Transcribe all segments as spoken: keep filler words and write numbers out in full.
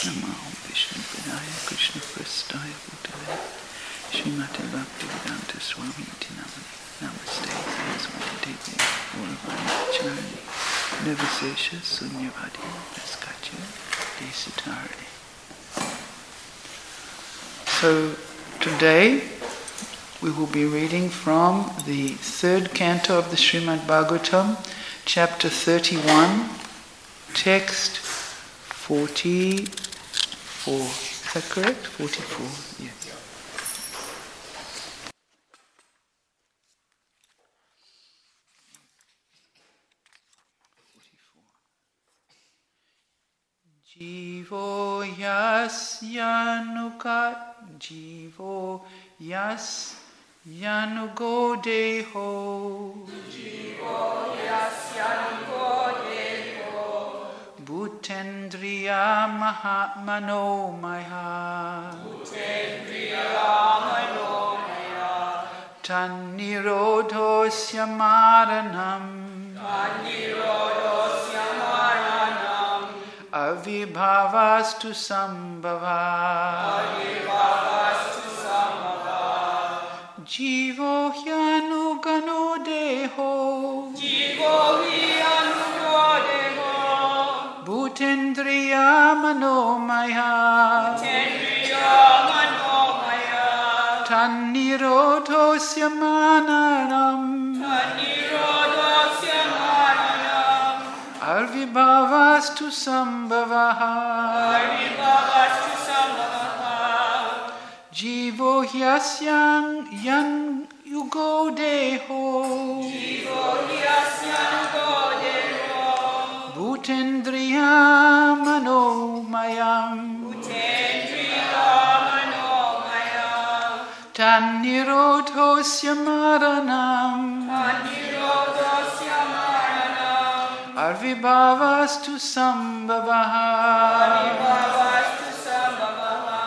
Namo Vishnu Padaya Krishna Prasthaya Bhutale Srimati Bhaktivedanta Swami Iti Namani Namaste Saraswati Devi Gauravani Charani Nirvisesha Sunyavadi Naskacha Desitarani. So today we will be reading from the third canto of the Srimad Bhagavatam, chapter thirty-one, text forty-four. Is that correct? forty-four, yes. Jivo yas yanukat, jivo yas yanugo deho, jivo yas yanugo deho, bhutendriya mahamano maya, bhutendriya manomaya, tannirodhosya maranam, tannirodhosya maranam, avibhavastu sambhava, avibhavastu sambhava, jivo hyanugano deho, jivo hyanugo deho, bhutendriya manomaya, bhutendriya manomaya, tannirodhosya maranam, tannirodhosya maranam, avibhavastu sambhava, avibhavastu sambhava, jivo hyasyang yan yugo deho, jivo hyanugo deho, bhutendriya manomayam, bhutendriya manomaya, tannirodhosya maranam, tannirodhosya maranam, avibhavastu sambhava, avibhavastu sambhava.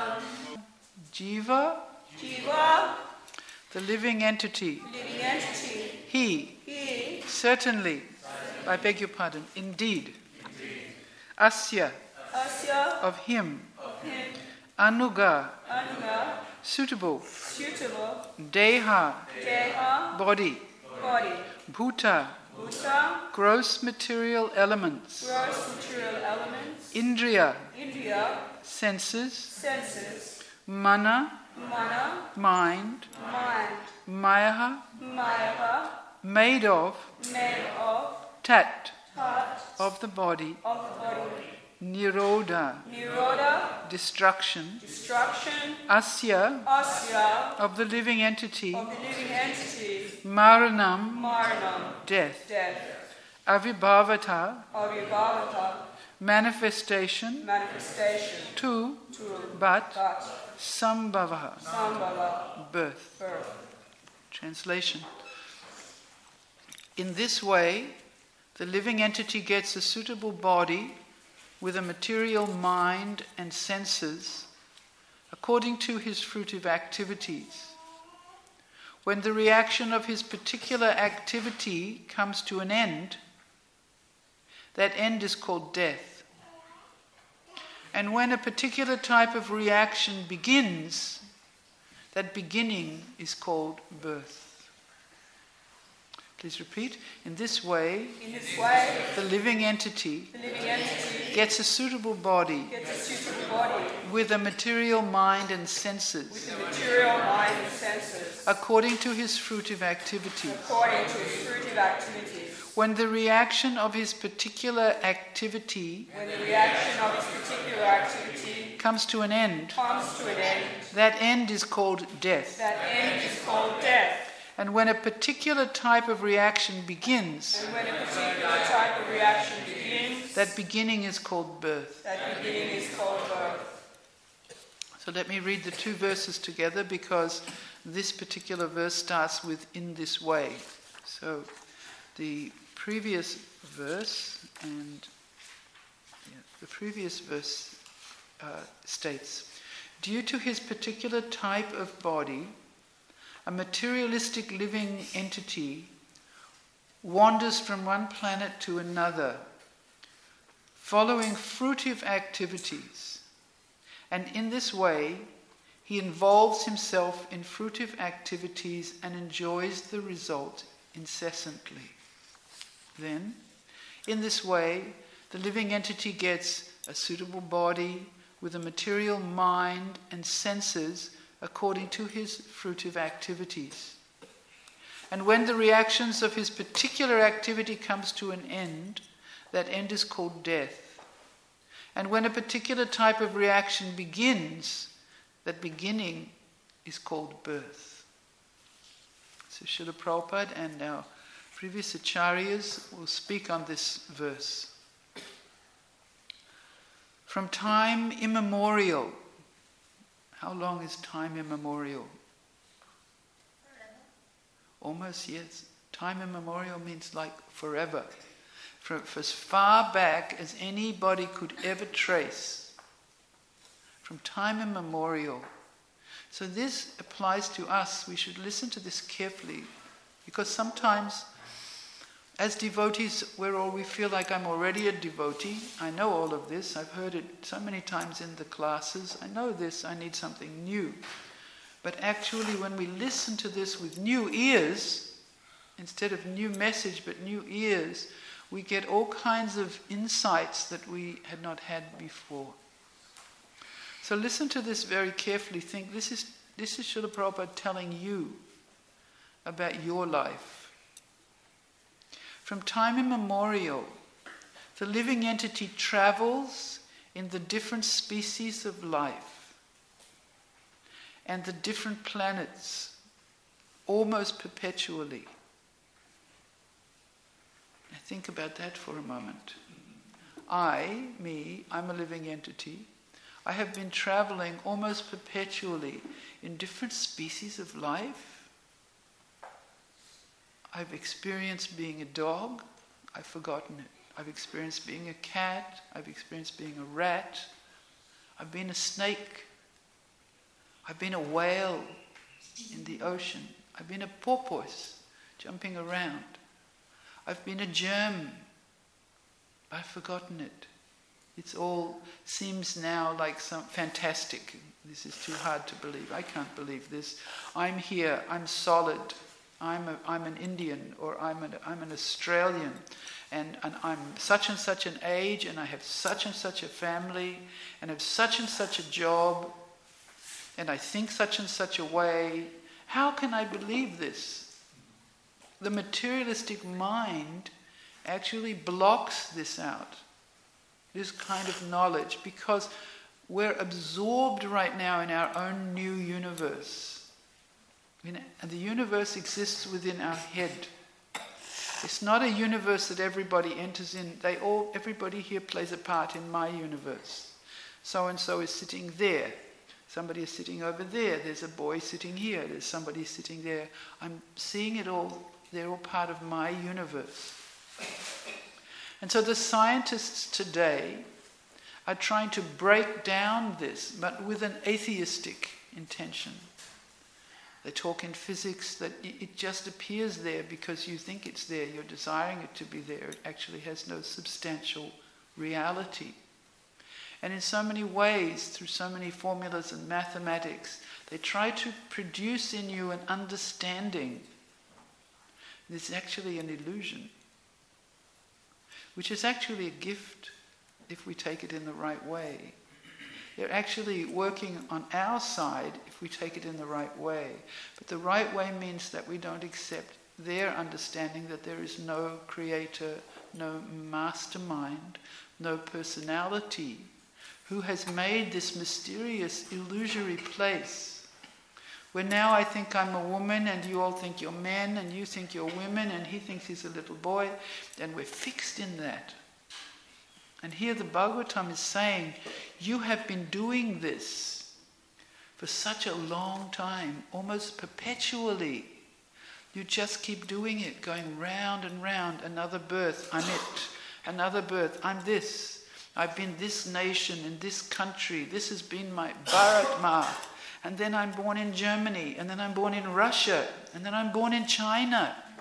jiva, Jiva, the living entity, living entity, he, he, certainly, I beg your pardon, indeed, asya, asya, of him, of him, anuga, anuga, suitable, suitable, deha, deha, body, body, bhuta, bhuta, gross material elements, gross material elements, indriya, indriya, senses, senses, mana, mana, mind, mind, maya, maya, made of, made of, tat, tat, of the body, of the body, nirodha, nirodha, destruction, destruction, asya, asya, of the living entity, of the living entity, maranam, maranam, death, death, avibhavata, avibhavata, manifestation, manifestation, to, to, but, but, sambhava, sambhava, birth. birth. Translation. In this way, the living entity gets a suitable body with a material mind and senses according to his fruitive activities. When the reaction of his particular activity comes to an end, that end is called death. And when a particular type of reaction begins, that beginning is called birth. Please repeat. In this way, In this way, the living entity the living entity gets a suitable body gets a suitable body with a material mind and with senses the material mind and senses according to his fruitive activities. according to his fruitive activities. When the reaction of his particular activity When the reaction of his particular activity comes to an end, comes to an end, that end is called death. that end is called death. And when a particular type of reaction begins, And when a particular type of reaction begins, that beginning is called birth. that beginning is called birth. So let me read the two verses together because this particular verse starts with "in this way." So the previous verse and yeah, the previous verse uh, states, due to his particular type of body, a materialistic living entity wanders from one planet to another, following fruitive activities. And in this way, he involves himself in fruitive activities and enjoys the result incessantly. Then, in this way, the living entity gets a suitable body with a material mind and senses according to his fruitive activities. And when the reactions of his particular activity comes to an end, that end is called death. And when a particular type of reaction begins, that beginning is called birth. So Srila Prabhupada and our previous acharyas will speak on this verse. From time immemorial. How long is time immemorial? Almost, yes. Time immemorial means like forever. For, for as far back as anybody could ever trace. From time immemorial. So this applies to us. We should listen to this carefully. Because sometimes, as devotees, we're all, we feel like I'm already a devotee. I know all of this. I've heard it so many times in the classes. I know this. I need something new. But actually, when we listen to this with new ears, instead of new message, but new ears, we get all kinds of insights that we had not had before. So listen to this very carefully. Think, this is this is Srila Prabhupada telling you about your life. From time immemorial, the living entity travels in the different species of life and the different planets almost perpetually. Now think about that for a moment. I, me, I'm a living entity. I have been traveling almost perpetually in different species of life. I've experienced being a dog. I've forgotten it. I've experienced being a cat. I've experienced being a rat. I've been a snake. I've been a whale in the ocean. I've been a porpoise jumping around. I've been a germ. I've forgotten it. It's all seems now like some fantastic. This is too hard to believe. I can't believe this. I'm here. I'm solid. I'm a, I'm an Indian, or I'm an I'm an Australian, and, and I'm such and such an age, and I have such and such a family, and have such and such a job, and I think such and such a way. How can I believe this? The materialistic mind actually blocks this out, this kind of knowledge, because we're absorbed right now in our own new universe. And the universe exists within our head. It's not a universe that everybody enters in. They all, everybody here plays a part in my universe. So and so is sitting there. Somebody is sitting over there. There's a boy sitting here. There's somebody sitting there. I'm seeing it all. They're all part of my universe. And so the scientists today are trying to break down this, but with an atheistic intention. They talk in physics that it just appears there because you think it's there. You're desiring it to be there. It actually has no substantial reality. And in so many ways, through so many formulas and mathematics, they try to produce in you an understanding. It's actually an illusion, which is actually a gift if we take it in the right way. They're actually working on our side if we take it in the right way. But the right way means that we don't accept their understanding that there is no creator, no mastermind, no personality who has made this mysterious, illusory place where now I think I'm a woman and you all think you're men and you think you're women and he thinks he's a little boy, and we're fixed in that. And here the Bhagavatam is saying, you have been doing this for such a long time, almost perpetually. You just keep doing it, going round and round. Another birth, I'm it. Another birth, I'm this. I've been this nation in this country. This has been my Bharatma. And then I'm born in Germany. And then I'm born in Russia. And then I'm born in China.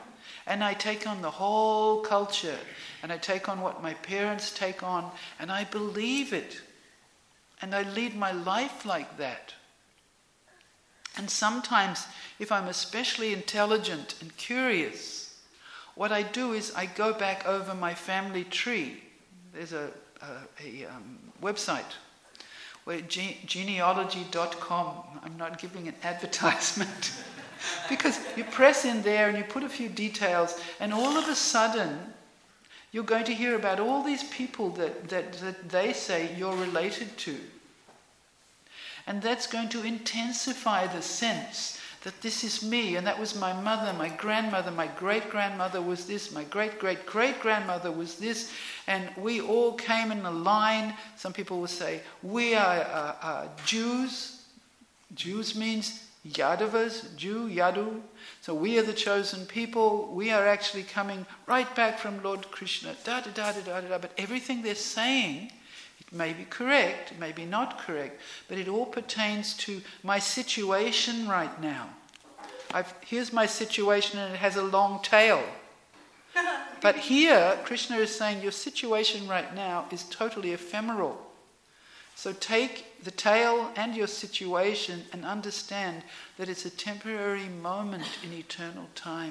And I take on the whole culture, and I take on what my parents take on, and I believe it. And I lead my life like that. And sometimes, if I'm especially intelligent and curious, what I do is I go back over my family tree. There's a, a, a um, website, where ge- genealogy dot com, I'm not giving an advertisement, because you press in there and you put a few details, and all of a sudden, you're going to hear about all these people that, that, that they say you're related to. And that's going to intensify the sense that this is me, and that was my mother, my grandmother, my great-grandmother was this, my great-great-great-grandmother was this, and we all came in a line. Some people will say, we are uh, uh, Jews. Jews means Yadavas, Jew, Yadu. So we are the chosen people. We are actually coming right back from Lord Krishna. Da da da da da da. But everything they're saying, it may be correct, it may be not correct, but it all pertains to my situation right now. I've, here's my situation, and it has a long tail. But here, Krishna is saying your situation right now is totally ephemeral. So take the tail and your situation and understand that it's a temporary moment in eternal time.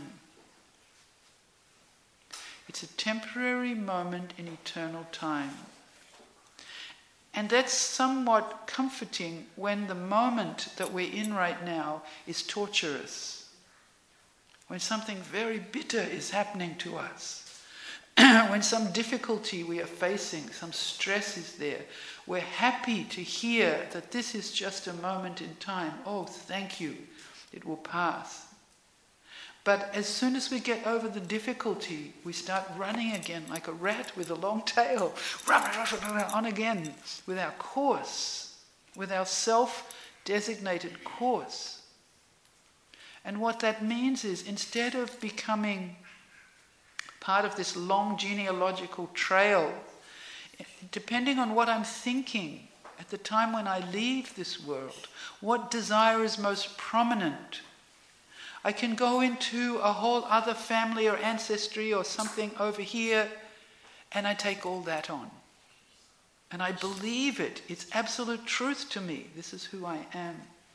It's a temporary moment in eternal time. And that's somewhat comforting when the moment that we're in right now is torturous. When something very bitter is happening to us. When some difficulty we are facing, some stress is there. We're happy to hear that this is just a moment in time. Oh, thank you. It will pass. But as soon as we get over the difficulty, we start running again like a rat with a long tail. On again with our course, with our self-designated course. And what that means is, instead of becoming part of this long genealogical trail, depending on what I'm thinking at the time when I leave this world, what desire is most prominent, I can go into a whole other family or ancestry or something over here, and I take all that on. And I believe it. It's absolute truth to me. This is who I am.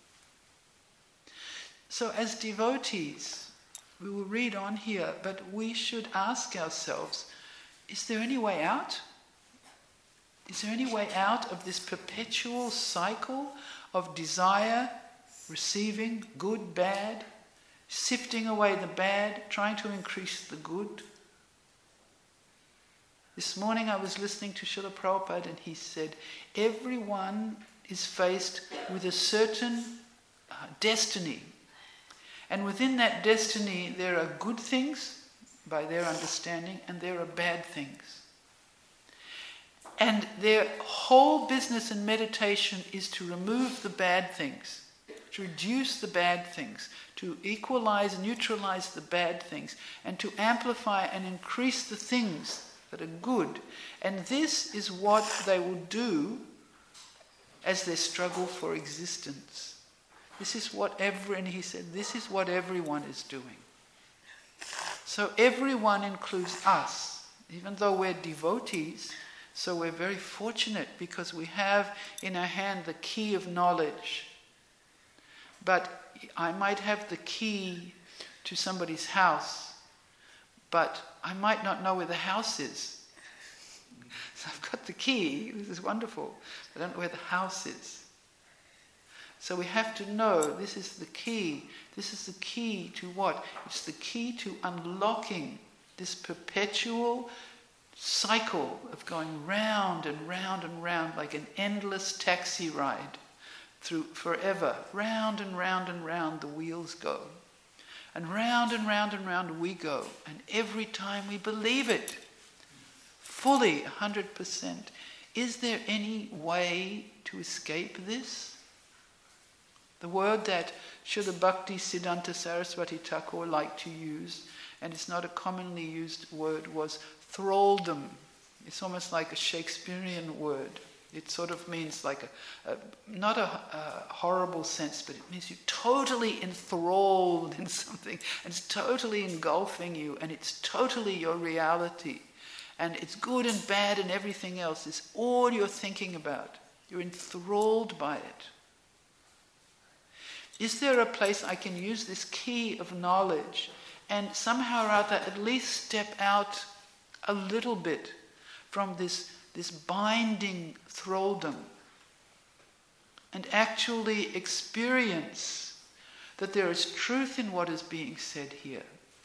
So as devotees, we will read on here, but we should ask ourselves, is there any way out? Is there any way out of this perpetual cycle of desire, receiving, good, bad, sifting away the bad, trying to increase the good? This morning I was listening to Srila Prabhupada, and he said, everyone is faced with a certain uh, destiny. And within that destiny there are good things, by their understanding, and there are bad things. And their whole business in meditation is to remove the bad things, to reduce the bad things, to equalize, neutralize the bad things, and to amplify and increase the things that are good. And this is what they will do as they struggle for existence. This is what every, and he said, this is what everyone is doing. So everyone includes us, even though we're devotees. So we're very fortunate because we have in our hand the key of knowledge. But I might have the key to somebody's house, but I might not know where the house is. So I've got the key, this is wonderful, but I don't know where the house is. So we have to know this is the key. This is the key to what? It's the key to unlocking this perpetual cycle of going round and round and round like an endless taxi ride through forever. Round and round and round the wheels go. And round and round and round we go. And every time we believe it, fully, one hundred percent. Is there any way to escape this? The word that Srila Bhakti Siddhanta Saraswati Thakur liked to use, and it's not a commonly used word, was thraldom. It's almost like a Shakespearean word. It sort of means like a, a not a, a horrible sense, but it means you're totally enthralled in something, and it's totally engulfing you, and it's totally your reality. And it's good and bad and everything else. It's all you're thinking about. You're enthralled by it. Is there a place I can use this key of knowledge and somehow or other at least step out a little bit from this, this binding thralldom and actually experience that there is truth in what is being said here?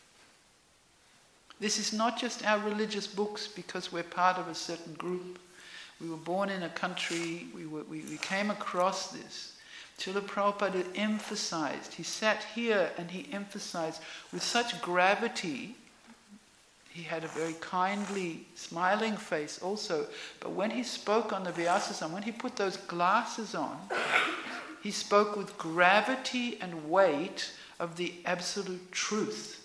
This is not just our religious books because we're part of a certain group. We were born in a country, we, were, we, we came across this. Srila Prabhupada emphasized, he sat here and he emphasized with such gravity. He had a very kindly, smiling face also. But when he spoke on the Vyasasana, when he put those glasses on, he spoke with gravity and weight of the absolute truth.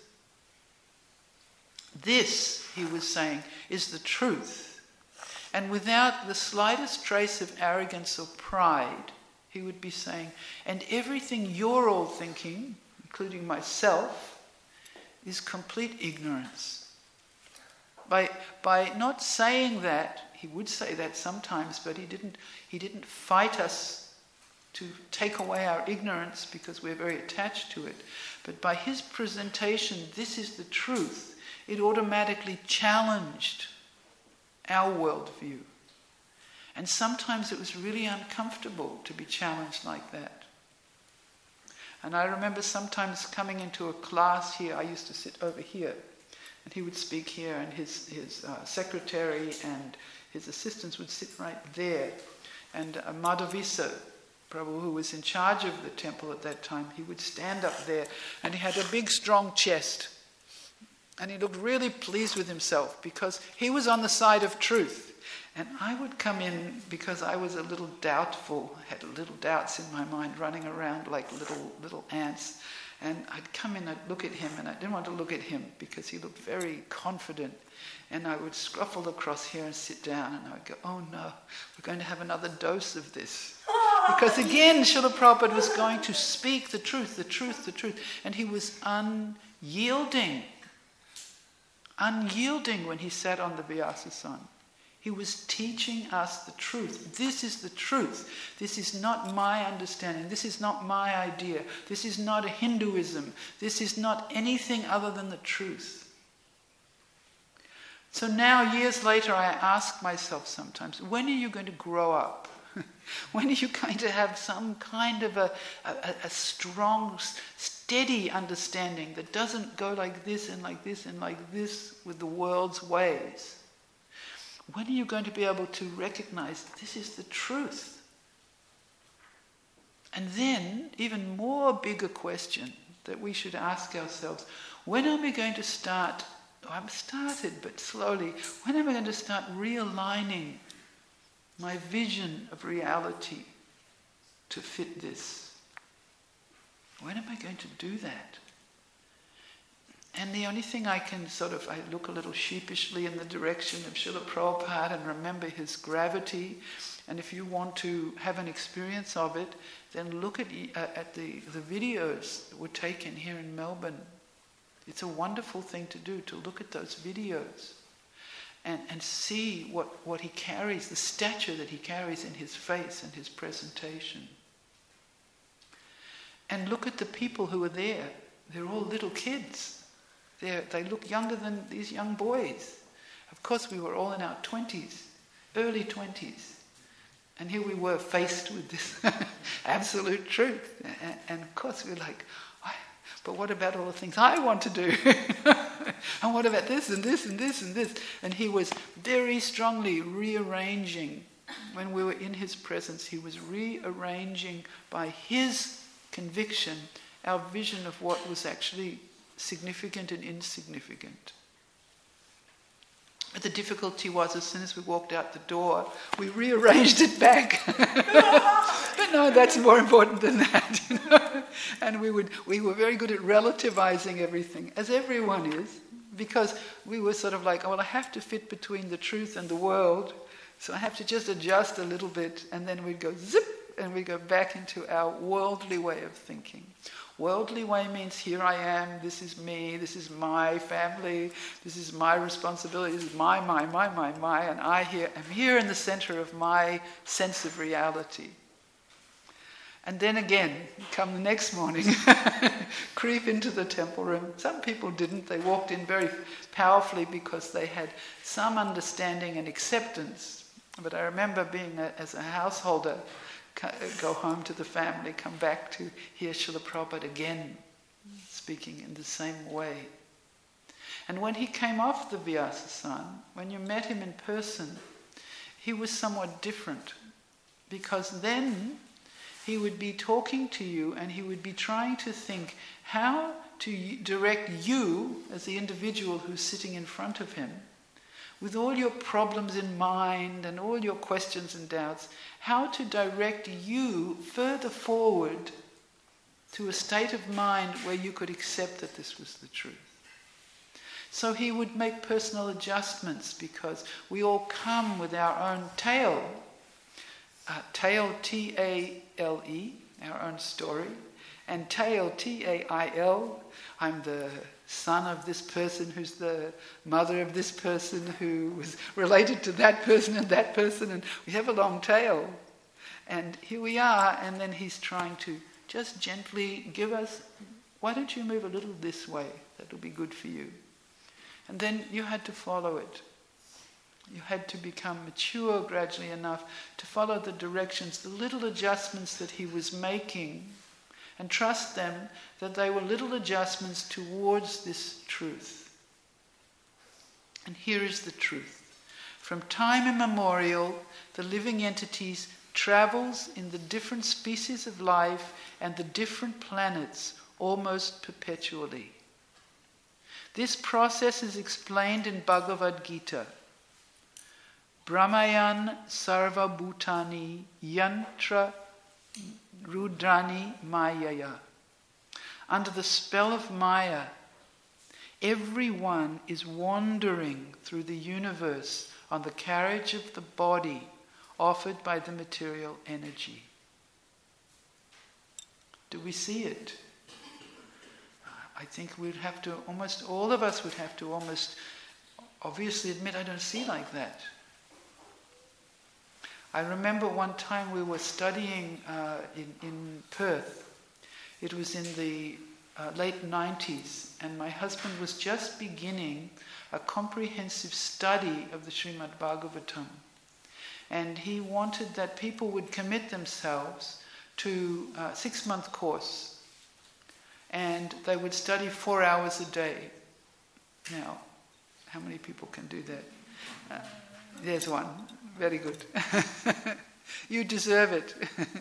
This, he was saying, is the truth. And without the slightest trace of arrogance or pride, he would be saying, and everything you're all thinking, including myself, is complete ignorance. By, by not saying that, he would say that sometimes, but he didn't, he didn't fight us to take away our ignorance because we're very attached to it. But by his presentation, this is the truth, it automatically challenged our worldview. And sometimes it was really uncomfortable to be challenged like that. And I remember sometimes coming into a class here, I used to sit over here, and he would speak here, and his, his uh, secretary and his assistants would sit right there. And uh, Madhavisa Prabhu, who was in charge of the temple at that time, he would stand up there, and he had a big strong chest. And he looked really pleased with himself because he was on the side of truth. And I would come in because I was a little doubtful, had little doubts in my mind running around like little little ants. And I'd come in, I'd look at him, and I didn't want to look at him because he looked very confident. And I would scruffle across here and sit down, and I would go, oh no, we're going to have another dose of this. Because again, Srila Prabhupada was going to speak the truth, the truth, the truth. And he was unyielding. Unyielding when he sat on the Vyasasana. He was teaching us the truth. This is the truth. This is not my understanding. This is not my idea. This is not a Hinduism. This is not anything other than the truth. So now, years later, I ask myself sometimes, when are you going to grow up? When are you going to have some kind of a, a, a strong, steady understanding that doesn't go like this and like this and like this with the world's ways? When are you going to be able to recognize this is the truth? And then, even more bigger question that we should ask ourselves, when are we going to start, oh, I've started but slowly, when am I going to start realigning my vision of reality to fit this? When am I going to do that? And the only thing I can sort of, I look a little sheepishly in the direction of Srila Prabhupada and remember his gravity. And if you want to have an experience of it, then look at uh, at the, the videos that were taken here in Melbourne. It's a wonderful thing to do, to look at those videos and, and see what, what he carries, the stature that he carries in his face and his presentation. And look at the people who are there. They're all little kids. They're, they look younger than these young boys. Of course, we were all in our twenties, early twenties. And here we were faced with this absolute truth. And, and of course, we were like, but what about all the things I want to do? And what about this and this and this and this? And he was very strongly rearranging. When we were in his presence, he was rearranging by his conviction our vision of what was actually significant and insignificant. But the difficulty was, as soon as we walked out the door, we rearranged it back. But no, that's more important than that, you know. And we would we were very good at relativizing everything, as everyone is, because we were sort of like, oh, well, I have to fit between the truth and the world, So I have to just adjust a little bit, and then we'd go zip, and we go back into our worldly way of thinking. Worldly way means here I am, this is me, this is my family, this is my responsibility, this is my, my, my, my, my, and I here am here in the center of my sense of reality. And then again, come the next morning, creep into the temple room. Some people didn't. They walked in very powerfully because they had some understanding and acceptance. But I remember being, a, as a householder, go home to the family, come back to hear Srila Prabhupada again, speaking in the same way. And when he came off the Vyasa-san, when you met him in person, he was somewhat different. Because then he would be talking to you and he would be trying to think how to direct you as the individual who's sitting in front of him, with all your problems in mind and all your questions and doubts, how to direct you further forward to a state of mind where you could accept that this was the truth. So he would make personal adjustments because we all come with our own tale. Uh, tale, T A L E, our own story, and tail, T A I L, I'm the son of this person who's the mother of this person who was related to that person and that person, and we have a long tail. And here we are, and then he's trying to just gently give us, why don't you move a little this way? That'll be good for you. And then you had to follow it. You had to become mature gradually enough to follow the directions, the little adjustments that he was making, and trust them that they were little adjustments towards this truth. And here is the truth. From time immemorial, the living entities travels in the different species of life and the different planets almost perpetually. This process is explained in Bhagavad Gita. Brahmayan sarva bhutani yantra rudrani mayaya. Under the spell of Maya, everyone is wandering through the universe on the carriage of the body offered by the material energy. Do we see it? I think we'd have to, almost all of us would have to almost obviously admit, I don't see like that. I remember one time we were studying uh, in, in Perth. It was in the uh, late nineties, and my husband was just beginning a comprehensive study of the Srimad Bhagavatam. And he wanted that people would commit themselves to a six-month course, and they would study four hours a day. Now, how many people can do that? Uh, there's one. Very good. You deserve it.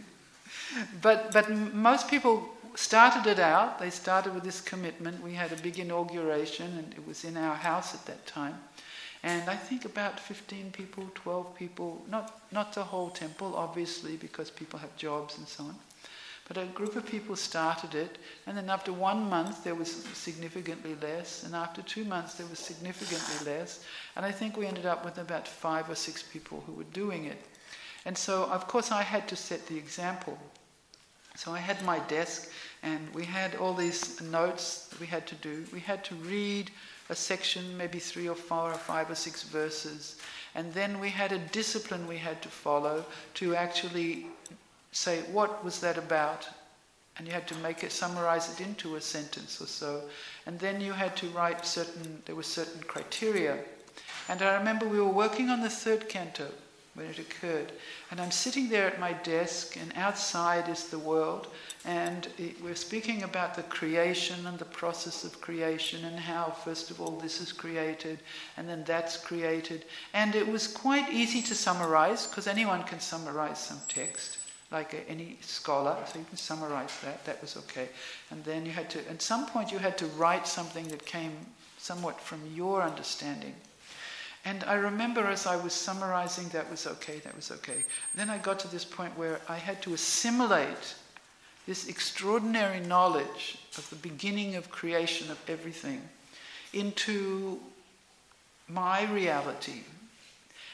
but but most people started it out. They started with this commitment. We had a big inauguration, and it was in our house at that time. And I think about fifteen people, twelve people, not not the whole temple, obviously, because people have jobs and so on. But a group of people started it, and then after one month there was significantly less, and after two months there was significantly less, and I think we ended up with about five or six people who were doing it. And so, of course, I had to set the example. So I had my desk, and we had all these notes that we had to do. We had to read a section, maybe three or four or five or six verses, and then we had a discipline we had to follow to actually say, what was that about? And you had to make it, summarize it into a sentence or so. And then you had to write certain, there were certain criteria. And I remember we were working on the third canto when it occurred. And I'm sitting there at my desk, and outside is the world. And it, we're speaking about the creation and the process of creation, and how, first of all, this is created, and then that's created. And it was quite easy to summarize, because anyone can summarize some text, like a, any scholar, so you can summarize that, that was okay. And then you had to, at some point you had to write something that came somewhat from your understanding. And I remember as I was summarizing, that was okay, that was okay. Then I got to this point where I had to assimilate this extraordinary knowledge of the beginning of creation of everything into my reality.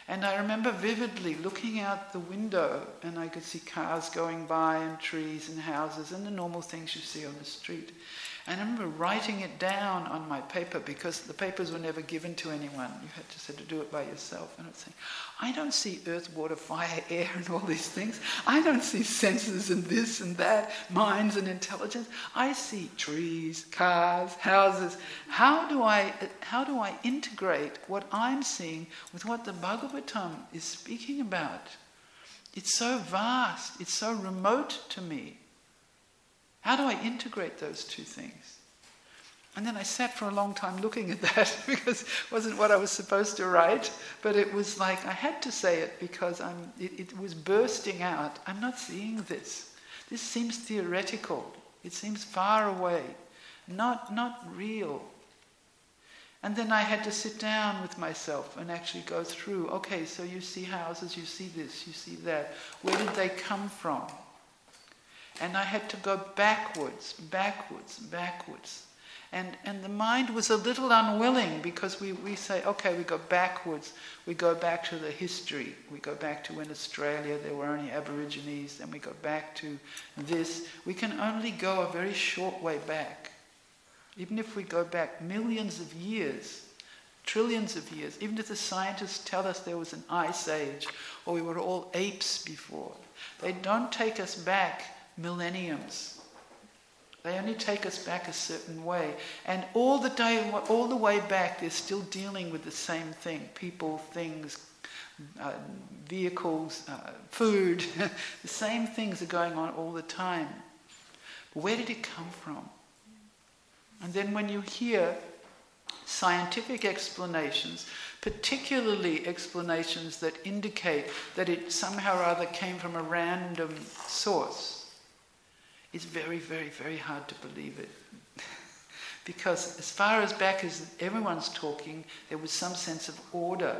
And I remember vividly looking out the window, and I could see cars going by and trees and houses and the normal things you see on the street. And I remember writing it down on my paper, because the papers were never given to anyone. You had just had to do it by yourself. And I would say, I don't see earth, water, fire, air and all these things. I don't see senses and this and that, minds and intelligence. I see trees, cars, houses. How do I, how do I integrate what I'm seeing with what the Bhagavatam is speaking about? It's so vast. It's so remote to me. How do I integrate those two things? And then I sat for a long time looking at that, because it wasn't what I was supposed to write, but it was like I had to say it because I'm, it, it was bursting out. I'm not seeing this. This seems theoretical. It seems far away, not, not real. And then I had to sit down with myself and actually go through, okay, so you see houses, you see this, you see that. Where did they come from? And I had to go backwards, backwards, backwards. And and the mind was a little unwilling, because we, we say, okay, we go backwards. We go back to the history. We go back to when Australia there were only Aborigines, and we go back to this. We can only go a very short way back. Even if we go back millions of years, trillions of years, even if the scientists tell us there was an ice age, or we were all apes before, they don't take us back millenniums. They only take us back a certain way. And all the day, all the way back, they're still dealing with the same thing. People, things, uh, vehicles, uh, food. The same things are going on all the time. But where did it come from? And then when you hear scientific explanations, particularly explanations that indicate that it somehow or other came from a random source, it's very, very, very hard to believe it. Because as far as back as everyone's talking, there was some sense of order.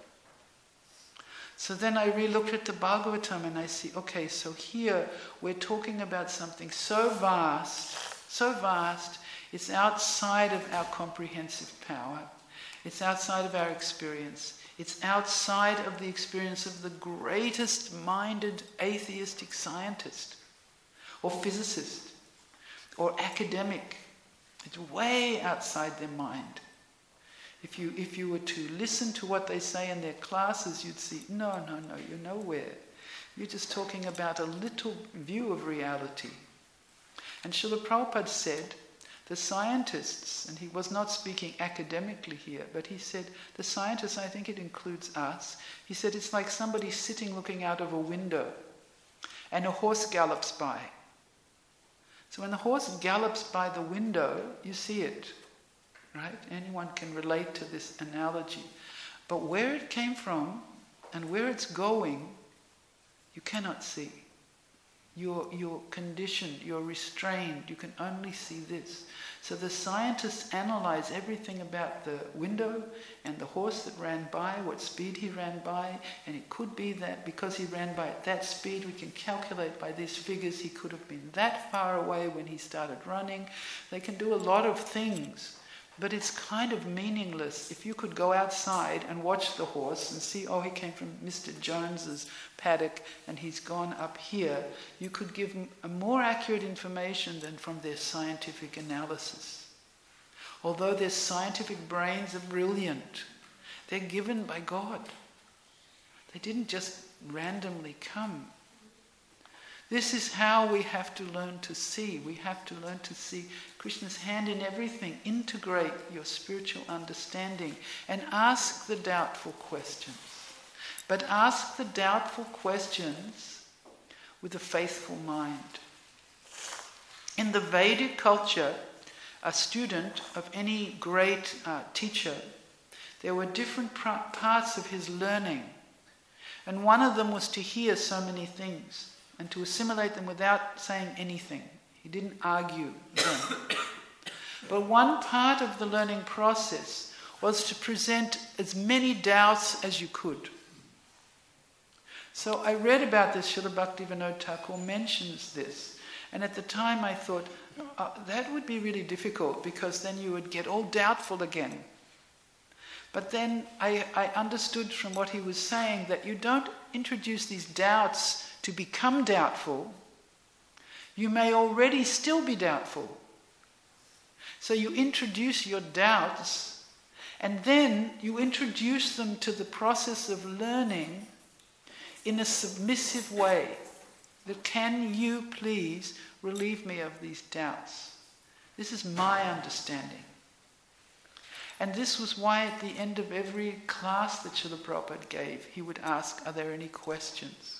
So then I re-looked at the Bhagavatam and I see, okay, so here we're talking about something so vast, so vast, it's outside of our comprehensive power. It's outside of our experience. It's outside of the experience of the greatest minded atheistic scientist, or physicist, or academic. It's way outside their mind. If you if you were to listen to what they say in their classes, you'd see, no, no, no, you're nowhere. You're just talking about a little view of reality. And Srila Prabhupada said, the scientists, and he was not speaking academically here, but he said, the scientists, I think it includes us, he said it's like somebody sitting looking out of a window and a horse gallops by. So when the horse gallops by the window, you see it, right? Anyone can relate to this analogy. But where it came from and where it's going, you cannot see. You're, you're conditioned, you're restrained, you can only see this. So the scientists analyze everything about the window and the horse that ran by, what speed he ran by, and it could be that because he ran by at that speed, we can calculate by these figures he could have been that far away when he started running. They can do a lot of things. But it's kind of meaningless if you could go outside and watch the horse and see, oh, he came from Mister Jones's paddock and he's gone up here. You could give a more accurate information than from their scientific analysis. Although their scientific brains are brilliant, they're given by God. They didn't just randomly come. This is how we have to learn to see. We have to learn to see Krishna's hand in everything. Integrate your spiritual understanding and ask the doubtful questions. But ask the doubtful questions with a faithful mind. In the Vedic culture, a student of any great uh, teacher, there were different pr- parts of his learning. And one of them was to hear so many things and to assimilate them without saying anything. He didn't argue them. But one part of the learning process was to present as many doubts as you could. So I read about this, Srila Bhaktivinoda Thakur mentions this. And at the time I thought, oh, that would be really difficult, because then you would get all doubtful again. But then I, I understood from what he was saying that you don't introduce these doubts to become doubtful. You may already still be doubtful. So you introduce your doubts, and then you introduce them to the process of learning in a submissive way. That can you please relieve me of these doubts? This is my understanding. And this was why at the end of every class that Srila Prabhupada gave, he would ask, are there any questions?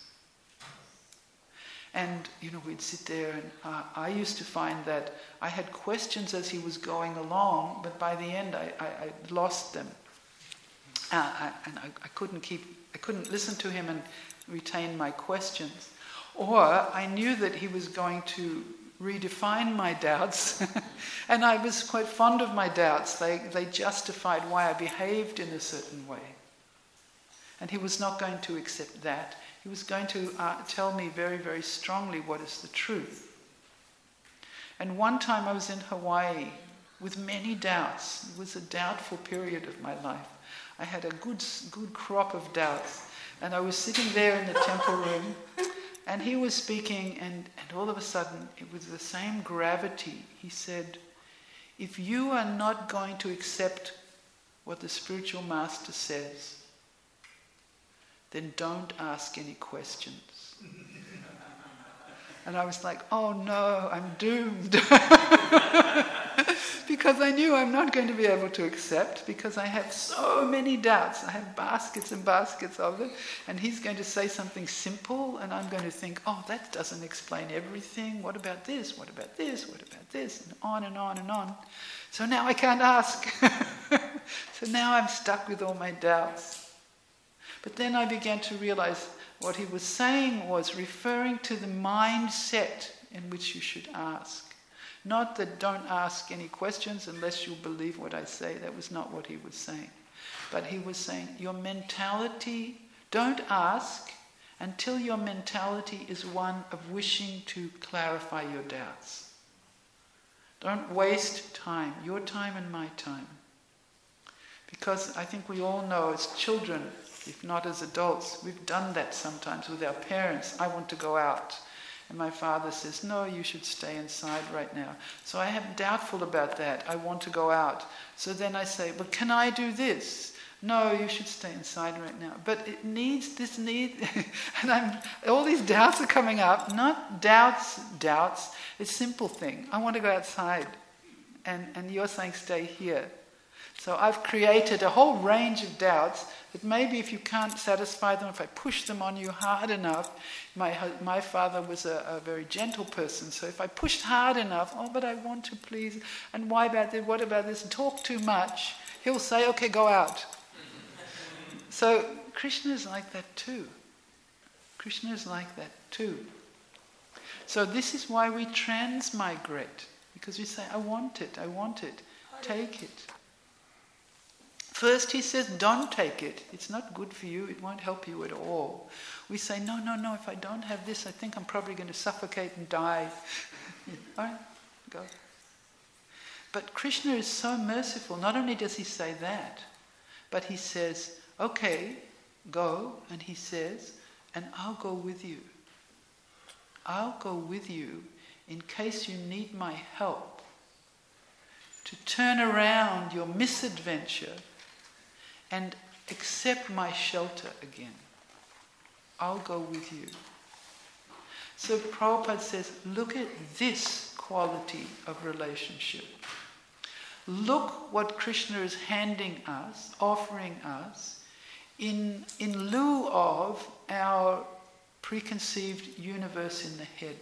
And, you know, we'd sit there and uh, I used to find that I had questions as he was going along, but by the end I, I, I lost them. Uh, I, and I, I couldn't keep, I couldn't listen to him and retain my questions. Or I knew that he was going to redefine my doubts, and I was quite fond of my doubts. They, they justified why I behaved in a certain way. And he was not going to accept that. He was going to uh, tell me very, very strongly what is the truth. And one time I was in Hawaii with many doubts. It was a doubtful period of my life. I had a good, good crop of doubts. And I was sitting there in the temple room, and he was speaking, and, and all of a sudden, it was the same gravity. He said, if you are not going to accept what the spiritual master says, then don't ask any questions. And I was like, oh no, I'm doomed. Because I knew I'm not going to be able to accept, because I have so many doubts. I have baskets and baskets of it. And he's going to say something simple, and I'm going to think, oh, that doesn't explain everything. What about this? What about this? What about this? And on and on and on. So now I can't ask. So now I'm stuck with all my doubts. But then I began to realize what he was saying was referring to the mindset in which you should ask. Not that don't ask any questions unless you believe what I say. That was not what he was saying. But he was saying your mentality, don't ask until your mentality is one of wishing to clarify your doubts. Don't waste time, your time and my time. Because I think we all know as children, if not as adults, we've done that sometimes with our parents. I want to go out. And my father says, no, you should stay inside right now. So I am doubtful about that. I want to go out. So then I say, but can I do this? No, you should stay inside right now. But it needs, this need, and I'm, all these doubts are coming up. Not doubts, doubts. It's a simple thing. I want to go outside. And, and you're saying stay here. So I've created a whole range of doubts that maybe if you can't satisfy them, if I push them on you hard enough, my my father was a, a very gentle person, so if I pushed hard enough, oh, but I want to please, and why about this, what about this, and talk too much, he'll say, okay, go out. So Krishna is like that too. Krishna is like that too. So this is why we transmigrate, because we say, I want it, I want it, take it. First he says, don't take it. It's not good for you. It won't help you at all. We say, no, no, no, if I don't have this, I think I'm probably going to suffocate and die. All right, go. But Krishna is so merciful. Not only does he say that, but he says, okay, go. And he says, and I'll go with you. I'll go with you in case you need my help to turn around your misadventure and accept my shelter again. I'll go with you. So Prabhupada says, look at this quality of relationship. Look what Krishna is handing us, offering us, in, in lieu of our preconceived universe in the head.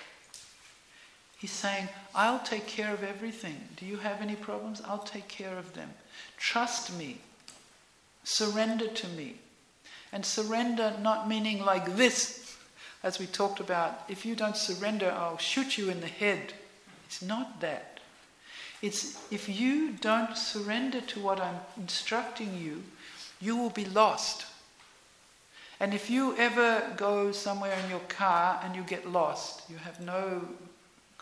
He's saying, I'll take care of everything. Do you have any problems? I'll take care of them. Trust me. Surrender to me. And surrender not meaning like this, as we talked about. If you don't surrender, I'll shoot you in the head. It's not that. It's if you don't surrender to what I'm instructing you, you will be lost. And if you ever go somewhere in your car and you get lost, you have no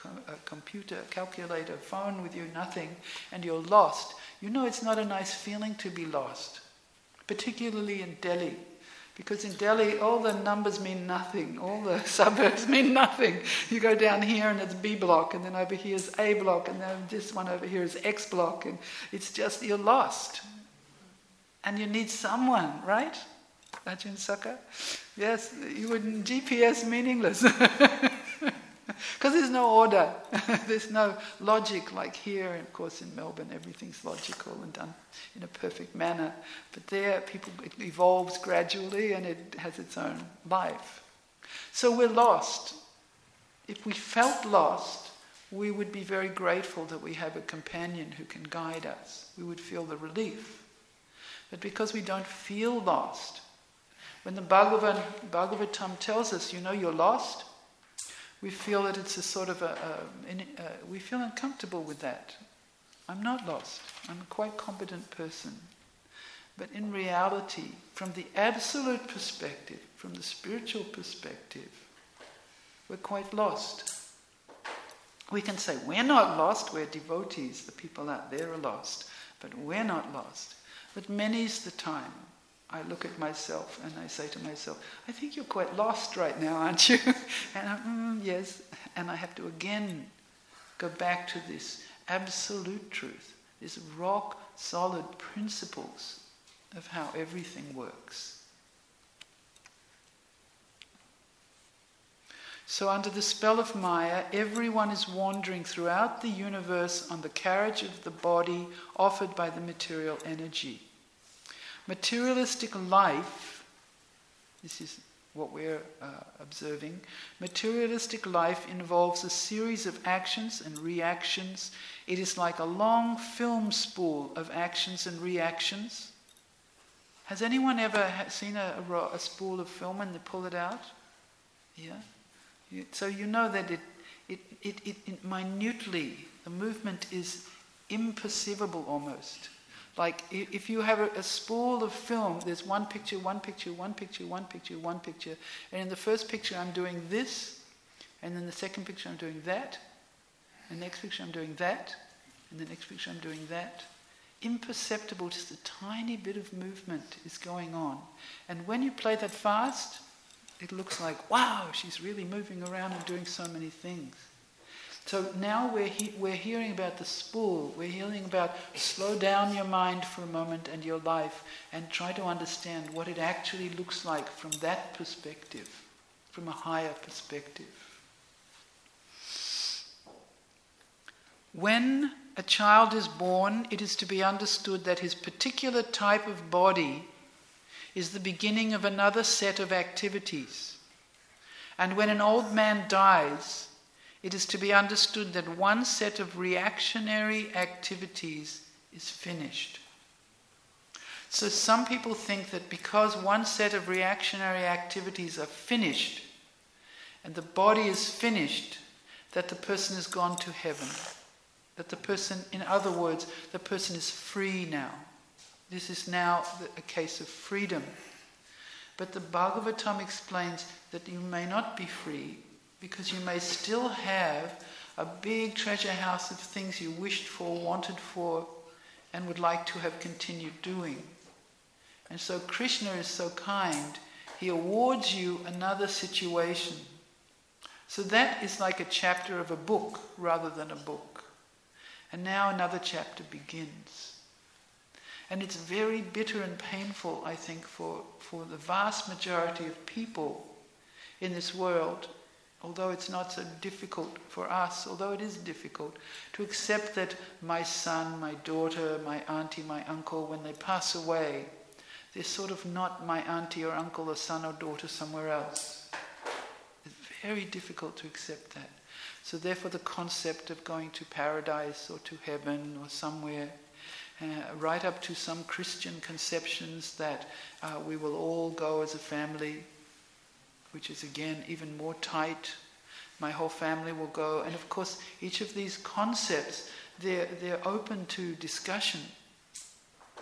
a computer, calculator, phone with you, nothing, and you're lost. You know it's not a nice feeling to be lost, particularly in Delhi. Because in Delhi, all the numbers mean nothing. All the suburbs mean nothing. You go down here and it's B block, and then over here is A block, and then this one over here is X block, and it's just, you're lost. And you need someone, right? Ajahn Saka? Yes, you would, G P S meaningless. Because there's no order. There's no logic like here. And of course in Melbourne everything's logical and done in a perfect manner. But there people, it evolves gradually and it has its own life. So we're lost. If we felt lost, we would be very grateful that we have a companion who can guide us. We would feel the relief. But because we don't feel lost, when the Bhagavan, Bhagavatam tells us, you know, you're lost, we feel that it's a sort of a, a, a, we feel uncomfortable with that. I'm not lost. I'm a quite competent person. But in reality, from the absolute perspective, from the spiritual perspective, we're quite lost. We can say we're not lost, we're devotees, the people out there are lost, but we're not lost. But many's the time I look at myself and I say to myself, I think you're quite lost right now, aren't you? And I'm, mm, yes. And I have to again go back to this absolute truth, this rock solid principles of how everything works. So under the spell of Maya, everyone is wandering throughout the universe on the carriage of the body offered by the material energy. Materialistic life, this is what we're uh, observing, materialistic life involves a series of actions and reactions. It is like a long film spool of actions and reactions. Has anyone ever ha- seen a, a, a spool of film and they pull it out? Yeah? You, so you know that it, it, it, it, it minutely, the movement is imperceivable almost. Like if you have a, a spool of film, there's one picture, one picture, one picture, one picture, one picture. And in the first picture I'm doing this, and then the second picture I'm doing that, and the next picture I'm doing that, and the next picture I'm doing that. Imperceptible, just a tiny bit of movement is going on. And when you play that fast, it looks like, wow, she's really moving around and doing so many things. So now we're he- we're hearing about the spool, we're hearing about slow down your mind for a moment and your life and try to understand what it actually looks like from that perspective, from a higher perspective. When a child is born, it is to be understood that his particular type of body is the beginning of another set of activities. And when an old man dies, it is to be understood that one set of reactionary activities is finished. So some people think that because one set of reactionary activities are finished, and the body is finished, that the person has gone to heaven. That the person, in other words, the person is free now. This is now a case of freedom. But the Bhagavatam explains that you may not be free because you may still have a big treasure house of things you wished for, wanted for, and would like to have continued doing. And so Krishna is so kind, he awards you another situation. So that is like a chapter of a book rather than a book. And now another chapter begins. And it's very bitter and painful, I think, for, for the vast majority of people in this world, although it's not so difficult for us, although it is difficult, to accept that my son, my daughter, my auntie, my uncle, when they pass away, they're sort of not my auntie or uncle or son or daughter somewhere else. It's very difficult to accept that. So therefore the concept of going to paradise or to heaven or somewhere, uh, right up to some Christian conceptions that uh, we will all go as a family, which is again even more tight. My whole family will go. And of course, each of these concepts, they're, they're open to discussion.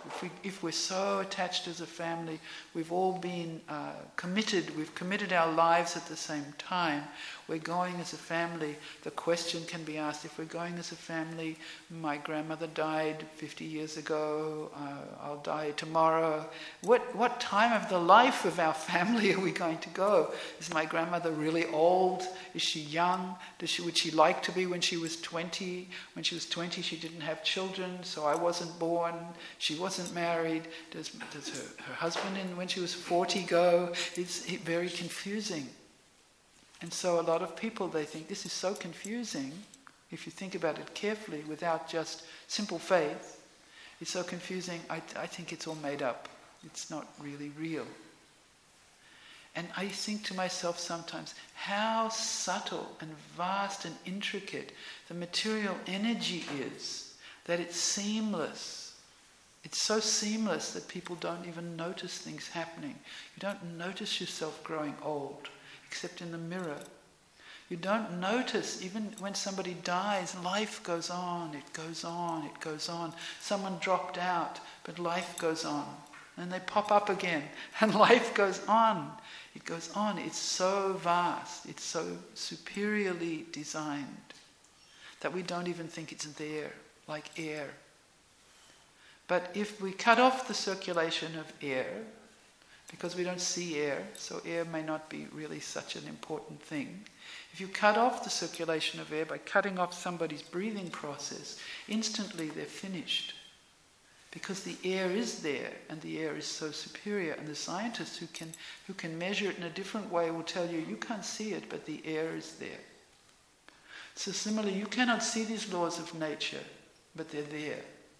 If, we, if we're so attached as a family, we've all been uh, committed, we've committed our lives at the same time, we're going as a family, the question can be asked, if we're going as a family, my grandmother died fifty years ago, uh, I'll die tomorrow, what, what time of the life of our family are we going to go? Is my grandmother really old? Is she young? Does she, would she like to be when she was twenty? When she was twenty she didn't have children, so I wasn't born, she wasn't married. Does, does her, her husband in, when she was forty go? It's very confusing. And so a lot of people, they think this is so confusing, if you think about it carefully, without just simple faith. It's so confusing, I, I think it's all made up. It's not really real. And I think to myself sometimes, how subtle and vast and intricate the material energy is, that it's seamless. It's so seamless that people don't even notice things happening. You don't notice yourself growing old, except in the mirror. You don't notice, even when somebody dies, life goes on, it goes on, it goes on. Someone dropped out, but life goes on. And they pop up again, and life goes on. It goes on. It's so vast, it's so superiorly designed that we don't even think it's there, like air. But if we cut off the circulation of air, because we don't see air, so air may not be really such an important thing. If you cut off the circulation of air by cutting off somebody's breathing process, instantly they're finished. Because the air is there, and the air is so superior. And the scientists who can who can measure it in a different way will tell you, you can't see it, but the air is there. So similarly, you cannot see these laws of nature, but they're there.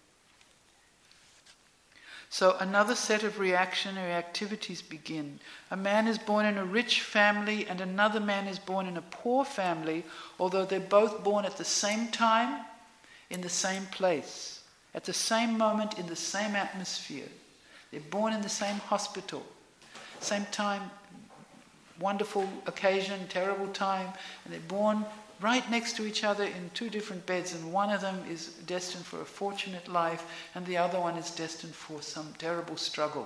So another set of reactionary activities begin. A man is born in a rich family and another man is born in a poor family, although they're both born at the same time, in the same place, at the same moment, in the same atmosphere. They're born in the same hospital, same time, wonderful occasion, terrible time, and they're born right next to each other in two different beds, and one of them is destined for a fortunate life and the other one is destined for some terrible struggle.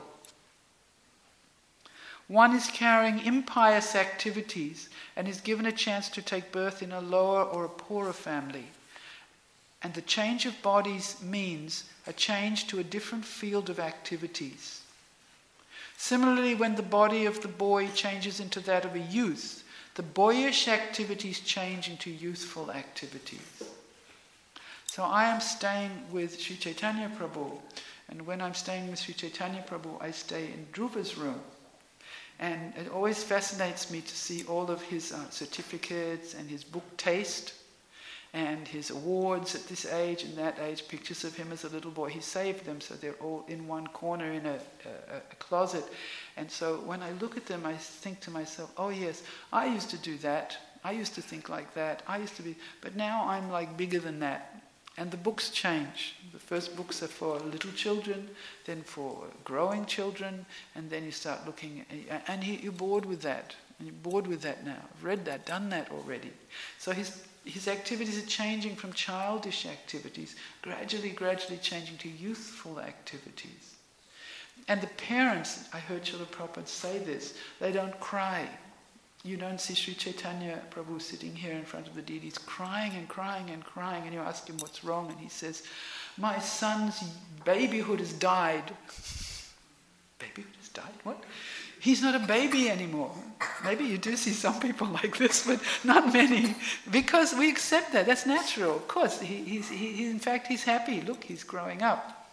One is carrying impious activities and is given a chance to take birth in a lower or a poorer family. And the change of bodies means a change to a different field of activities. Similarly, when the body of the boy changes into that of a youth, the boyish activities change into youthful activities. So I am staying with Sri Chaitanya Prabhu, and when I'm staying with Sri Chaitanya Prabhu, I stay in Dhruva's room. And it always fascinates me to see all of his uh, certificates and his book taste and his awards at this age and that age, pictures of him as a little boy. He saved them, so they're all in one corner in a, a, a closet. And so when I look at them, I think to myself, oh yes, I used to do that. I used to think like that. I used to be, but now I'm like bigger than that. And the books change. The first books are for little children, then for growing children, and then you start looking, and he, you're bored with that. And you're bored with that now. I've read that, done that already. So his his activities are changing from childish activities, gradually, gradually changing to youthful activities. And the parents, I heard Srila Prabhupada say this, they don't cry. You don't see Sri Chaitanya Prabhu sitting here in front of the deities crying and crying and crying, and you ask him what's wrong, and he says, my son's babyhood has died. Babyhood has died? What? He's not a baby anymore. Maybe you do see some people like this, but not many. Because we accept that. That's natural. Of course, he, he's, he, he, in fact, he's happy. Look, he's growing up.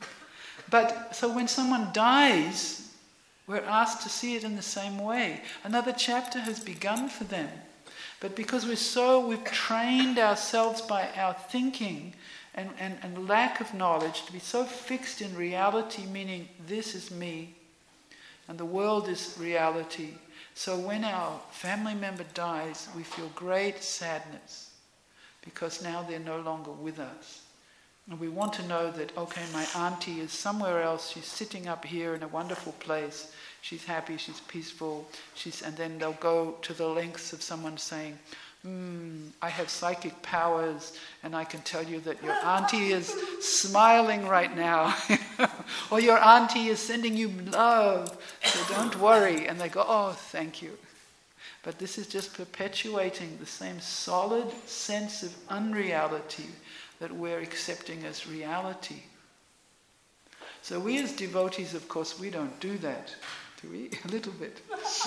But so when someone dies, we're asked to see it in the same way. Another chapter has begun for them. But because we're so, we've trained ourselves by our thinking and, and, and lack of knowledge to be so fixed in reality, meaning this is me, and the world is reality. So when our family member dies, we feel great sadness because now they're no longer with us. And we want to know that, okay, my auntie is somewhere else. She's sitting up here in a wonderful place. She's happy, she's peaceful. She's, and then they'll go to the lengths of someone saying, mm, I have psychic powers and I can tell you that your auntie is smiling right now. Or your auntie is sending you love, so don't worry. And they go, oh, thank you. But this is just perpetuating the same solid sense of unreality that we're accepting as reality. So we as devotees, of course, we don't do that, do we? A little bit.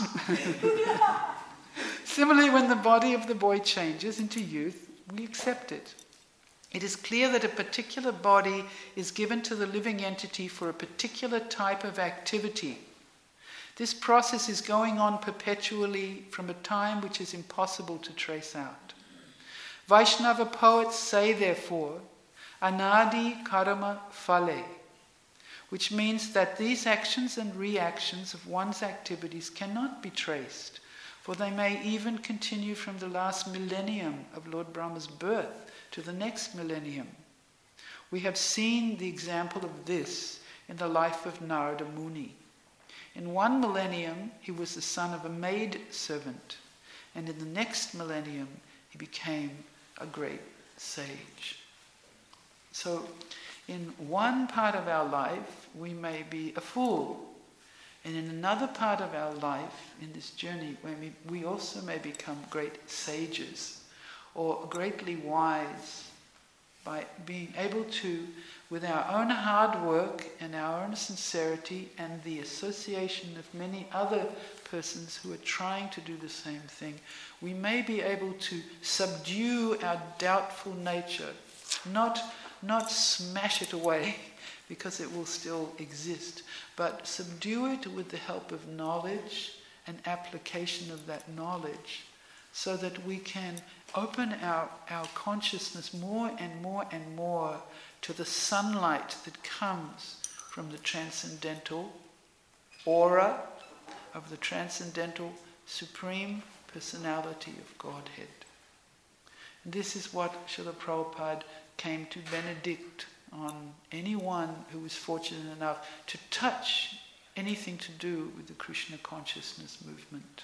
Similarly, when the body of the boy changes into youth, we accept it. It is clear that a particular body is given to the living entity for a particular type of activity. This process is going on perpetually from a time which is impossible to trace out. Vaishnava poets say, therefore, anadi karma phale, which means that these actions and reactions of one's activities cannot be traced, for they may even continue from the last millennium of Lord Brahma's birth to the next millennium. We have seen the example of this in the life of Narada Muni. In one millennium, he was the son of a maid servant, and in the next millennium, he became a great sage. So, in one part of our life, we may be a fool, and in another part of our life, in this journey, we, we also may become great sages, or greatly wise, by being able to, with our own hard work and our own sincerity and the association of many other persons who are trying to do the same thing, we may be able to subdue our doubtful nature, not, not smash it away because it will still exist, but subdue it with the help of knowledge and application of that knowledge, so that we can open our, our consciousness more and more and more to the sunlight that comes from the transcendental aura of the transcendental Supreme Personality of Godhead. And this is what Srila Prabhupada came to benedict on anyone who was fortunate enough to touch anything to do with the Krishna consciousness movement.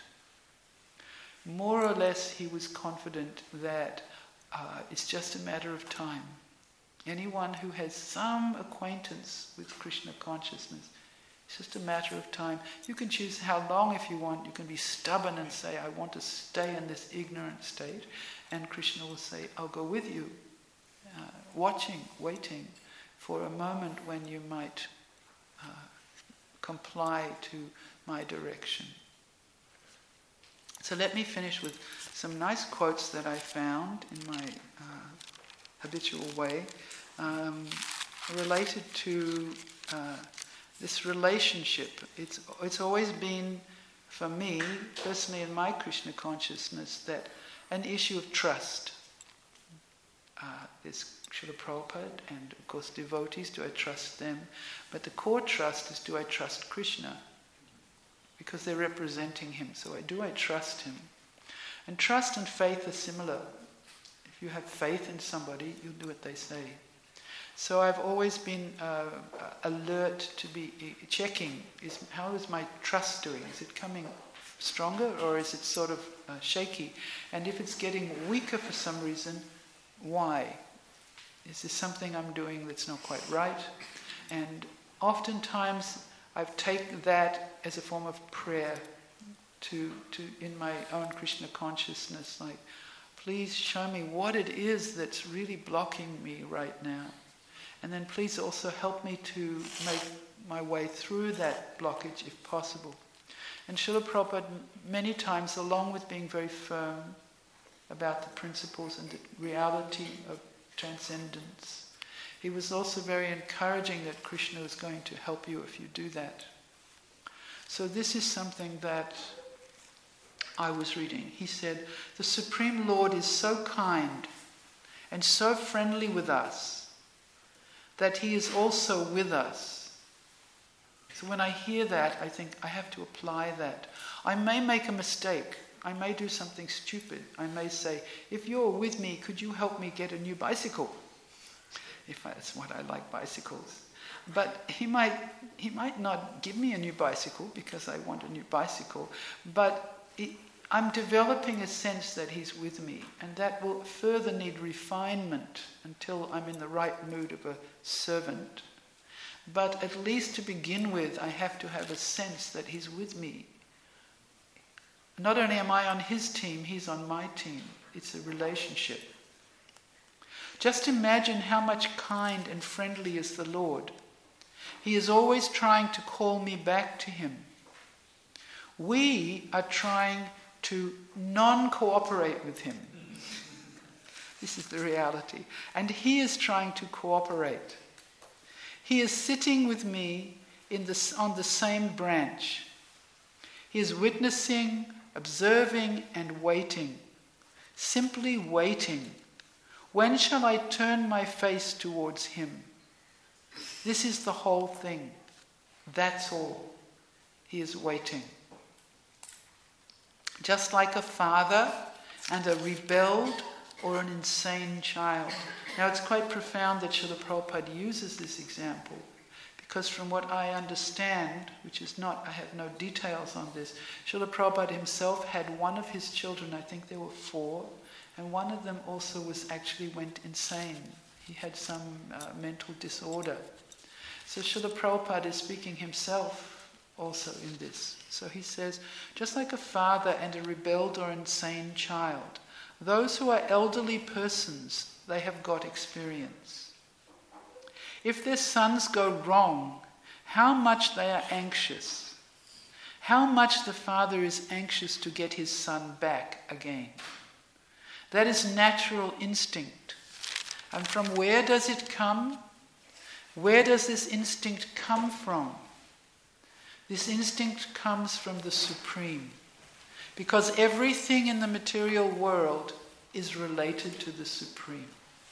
More or less, he was confident that uh, it's just a matter of time. Anyone who has some acquaintance with Krishna consciousness, it's just a matter of time. You can choose how long if you want. You can be stubborn and say, I want to stay in this ignorant state. And Krishna will say, I'll go with you, uh, watching, waiting for a moment when you might uh, comply to my direction. So let me finish with some nice quotes that I found in my uh, habitual way, um, related to uh, this relationship. It's it's always been, for me, personally in my Krishna consciousness, that an issue of trust. Uh, there's Srila Prabhupada and, of course, devotees. Do I trust them? But the core trust is, do I trust Krishna? Because they're representing him. So do I trust him? And trust and faith are similar. If you have faith in somebody, you'll do what they say. So I've always been uh, alert to be checking, is how is my trust doing? Is it coming stronger or is it sort of uh, shaky? And if it's getting weaker for some reason, why? Is there something I'm doing that's not quite right? And oftentimes I've taken that as a form of prayer to, to in my own Krishna consciousness, like, please show me what it is that's really blocking me right now. And then please also help me to make my way through that blockage if possible. And Srila Prabhupada many times, along with being very firm about the principles and the reality of transcendence, he was also very encouraging that Krishna is going to help you if you do that. So this is something that I was reading. He said, the Supreme Lord is so kind and so friendly with us that he is also with us. So when I hear that, I think I have to apply that. I may make a mistake. I may do something stupid. I may say, if you're with me, could you help me get a new bicycle? If that's what I like, bicycles. But he might he might not give me a new bicycle because I want a new bicycle. But it, I'm developing a sense that he's with me, and that will further need refinement until I'm in the right mood of a servant. But at least to begin with, I have to have a sense that he's with me. Not only am I on his team, he's on my team. It's a relationship. Just imagine how much kind and friendly is the Lord. He is always trying to call me back to him. We are trying to non-cooperate with him. This is the reality. And he is trying to cooperate. He is sitting with me in the, on the same branch. He is witnessing, observing, and waiting. Simply waiting. When shall I turn my face towards him? This is the whole thing. That's all. He is waiting. Just like a father and a rebelled or an insane child. Now it's quite profound that Srila Prabhupada uses this example, because from what I understand, which is not, I have no details on this, Srila Prabhupada himself had one of his children, I think there were four, and one of them also was actually went insane. He had some uh, mental disorder. So Srila Prabhupada is speaking himself also in this. So he says, just like a father and a rebelled or insane child, those who are elderly persons, they have got experience. If their sons go wrong, how much they are anxious. How much the father is anxious to get his son back again. That is natural instinct. And from where does it come? Where does this instinct come from? This instinct comes from the Supreme. Because everything in the material world is related to the Supreme.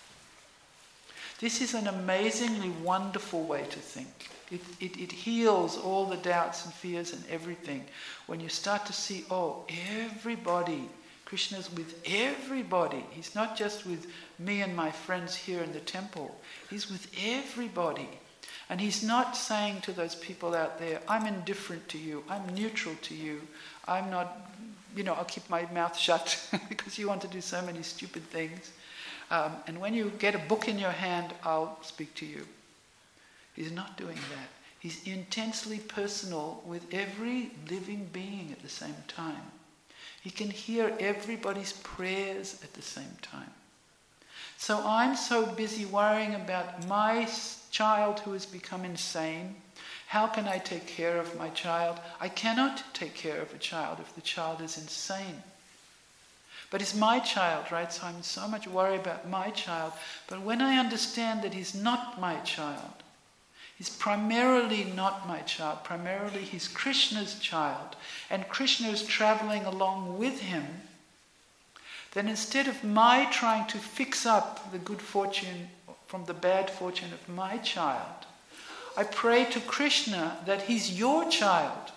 This is an amazingly wonderful way to think. It, it, it heals all the doubts and fears and everything. When you start to see, oh, everybody, Krishna's with everybody. He's not just with me and my friends here in the temple. He's with everybody. And he's not saying to those people out there, I'm indifferent to you, I'm neutral to you, I'm not, you know, I'll keep my mouth shut because you want to do so many stupid things. Um, and when you get a book in your hand, I'll speak to you. He's not doing that. He's intensely personal with every living being at the same time. He can hear everybody's prayers at the same time. So I'm so busy worrying about my child who has become insane. How can I take care of my child? I cannot take care of a child if the child is insane. But it's my child, right? So I'm so much worried about my child. But when I understand that he's not my child, he's primarily not my child, primarily he's Krishna's child, and Krishna is traveling along with him, then instead of my trying to fix up the good fortune from the bad fortune of my child, I pray to Krishna that he's your child.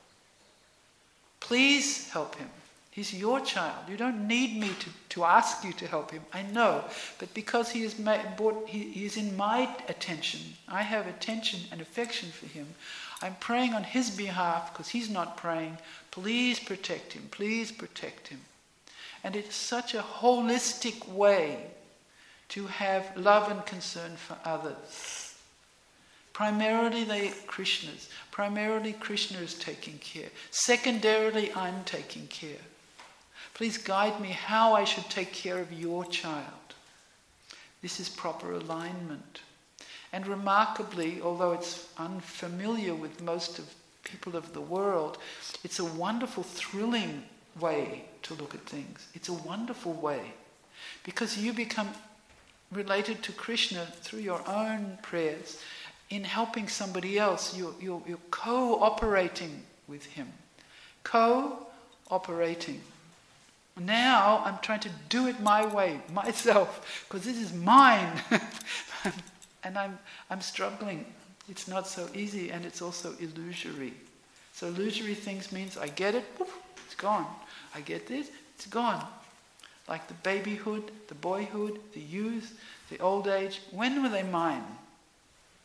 Please help him. He's your child. You don't need me to, to ask you to help him. I know. But because he is, ma- brought, he, he is in my attention, I have attention and affection for him, I'm praying on his behalf because he's not praying. Please protect him. Please protect him. And it's such a holistic way to have love and concern for others. Primarily they are Krishna's. Primarily Krishna is taking care. Secondarily, I'm taking care. Please guide me how I should take care of your child. This is proper alignment. And remarkably, although it's unfamiliar with most of people of the world, it's a wonderful, thrilling way to look at things. It's a wonderful way. Because you become related to Krishna through your own prayers. In helping somebody else, you're, you're, you're cooperating with him. Cooperating. Now I'm trying to do it my way, myself, because this is mine. And I'm I'm struggling. It's not so easy, and it's also illusory. So illusory things means I get it, poof, it's gone. I get this, it's gone. Like the babyhood, the boyhood, the youth, the old age. When were they mine?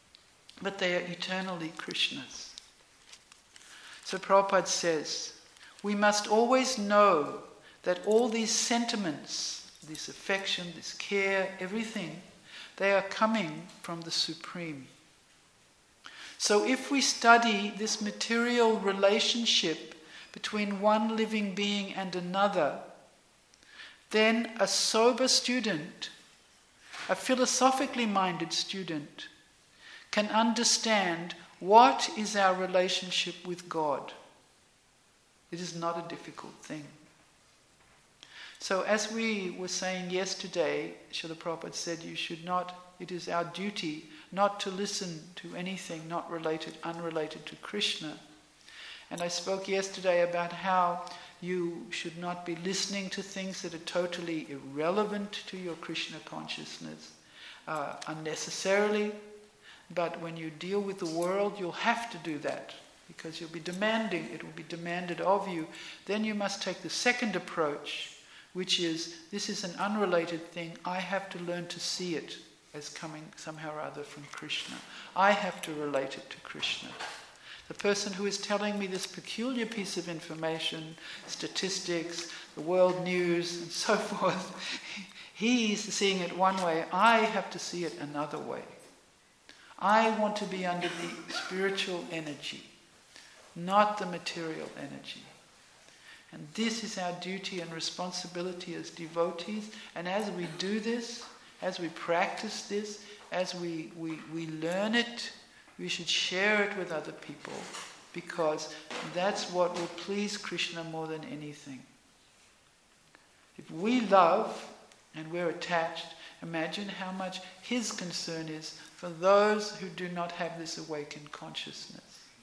But they are eternally Krishna's. So Prabhupada says, we must always know that all these sentiments, this affection, this care, everything, they are coming from the Supreme. So if we study this material relationship between one living being and another, then a sober student, a philosophically minded student, can understand what is our relationship with God. It is not a difficult thing. So as we were saying yesterday, Srila Prabhupada said you should not, it is our duty not to listen to anything not related, unrelated to Krishna. And I spoke yesterday about how you should not be listening to things that are totally irrelevant to your Krishna consciousness uh, unnecessarily. But when you deal with the world, you'll have to do that because you'll be demanding, it will be demanded of you. Then you must take the second approach, which is, this is an unrelated thing. I have to learn to see it as coming somehow or other from Krishna. I have to relate it to Krishna. The person who is telling me this peculiar piece of information, statistics, the world news, and so forth, he's seeing it one way. I have to see it another way. I want to be under the spiritual energy, not the material energy. And this is our duty and responsibility as devotees. And as we do this, as we practice this, as we, we, we learn it, we should share it with other people, because that's what will please Krishna more than anything. If we love and we're attached, imagine how much his concern is for those who do not have this awakened consciousness.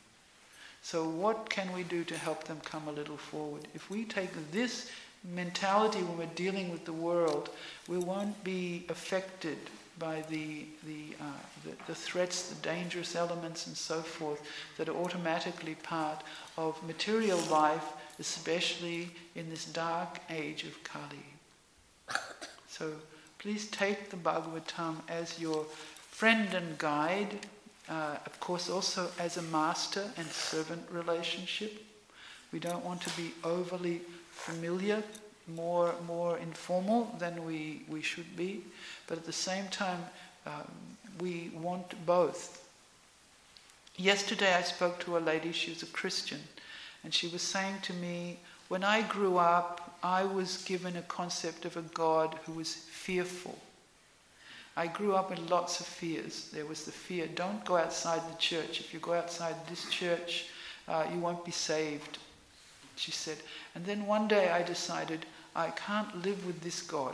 So what can we do to help them come a little forward? If we take this mentality when we're dealing with the world, we won't be affected by the the, uh, the the threats, the dangerous elements and so forth that are automatically part of material life, especially in this dark age of Kali. So please take the Bhagavatam as your friend and guide, uh, of course also as a master and servant relationship. We don't want to be overly familiar, more more informal than we, we should be, but at the same time um, we want both. Yesterday I spoke to a lady, she was a Christian, and she was saying to me, when I grew up I was given a concept of a God who was fearful. I grew up with lots of fears. There was the fear, don't go outside the church. If you go outside this church, uh, you won't be saved, she said. And then one day I decided, I can't live with this God.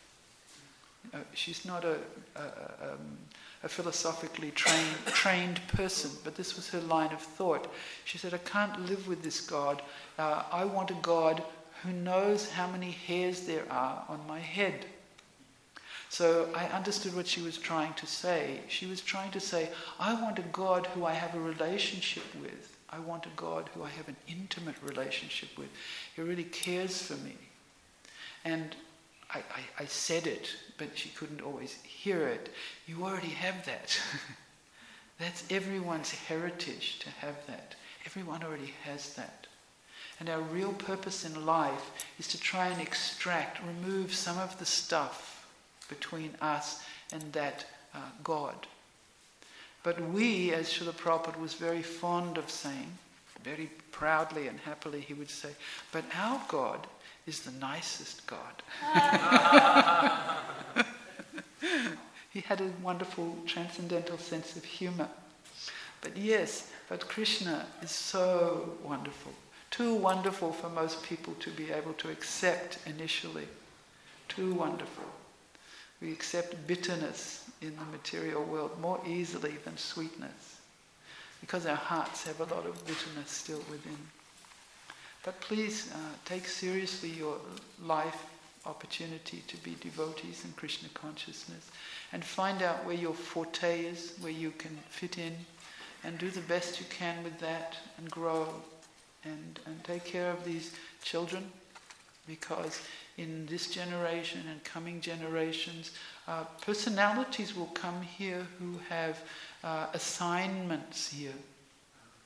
Uh, she's not a, a, a, um, a philosophically trained, trained person, but this was her line of thought. She said, I can't live with this God. Uh, I want a God who knows how many hairs there are on my head. So I understood what she was trying to say. She was trying to say, I want a God who I have a relationship with. I want a God who I have an intimate relationship with. He really cares for me. And I, I, I said it, but she couldn't always hear it. You already have that. That's everyone's heritage to have that. Everyone already has that. And our real purpose in life is to try and extract, remove some of the stuff between us and that uh, God. But we, as Srila Prabhupada was very fond of saying, very proudly and happily he would say, but our God is the nicest God. He had a wonderful transcendental sense of humor. But yes, but Krishna is so wonderful. Too wonderful for most people to be able to accept initially. Too wonderful. We accept bitterness in the material world more easily than sweetness, because our hearts have a lot of bitterness still within. But please uh, take seriously your life opportunity to be devotees in Krishna consciousness, and find out where your forte is, where you can fit in, and do the best you can with that, and grow, and, and take care of these children, because in this generation and coming generations, uh, personalities will come here who have uh, assignments here.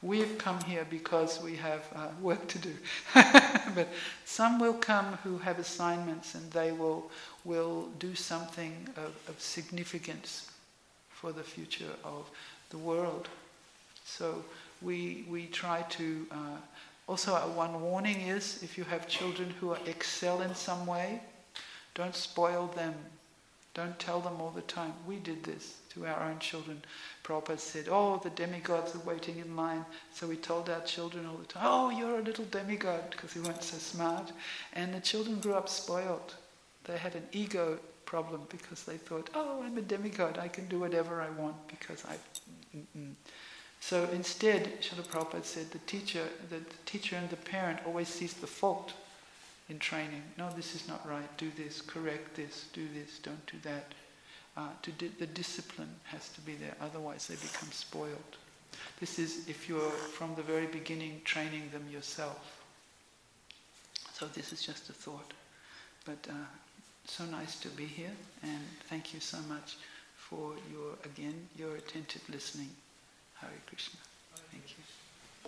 we've come here because we have uh, work to do. But some will come who have assignments, and they will will do something of, of significance for the future of the world. So we we try to. Uh, also, uh, one warning is, if you have children who are excel in some way, don't spoil them. Don't tell them all the time. We did this to our own children. Prabhupada said, oh, the demigods are waiting in line. So we told our children all the time, oh, you're a little demigod, because we weren't so smart. And the children grew up spoiled. They had an ego problem because they thought, oh, I'm a demigod, I can do whatever I want because I... Mm-mm. So instead, Srila Prabhupada said, the teacher, the teacher and the parent always sees the fault in training. No, this is not right. Do this, correct this, do this, don't do that. Uh, to di- the discipline has to be there, otherwise they become spoiled. This is if you're from the very beginning training them yourself. So this is just a thought. But uh, so nice to be here, and thank you so much for your, again, your attentive listening. Hare Krishna. Thank you.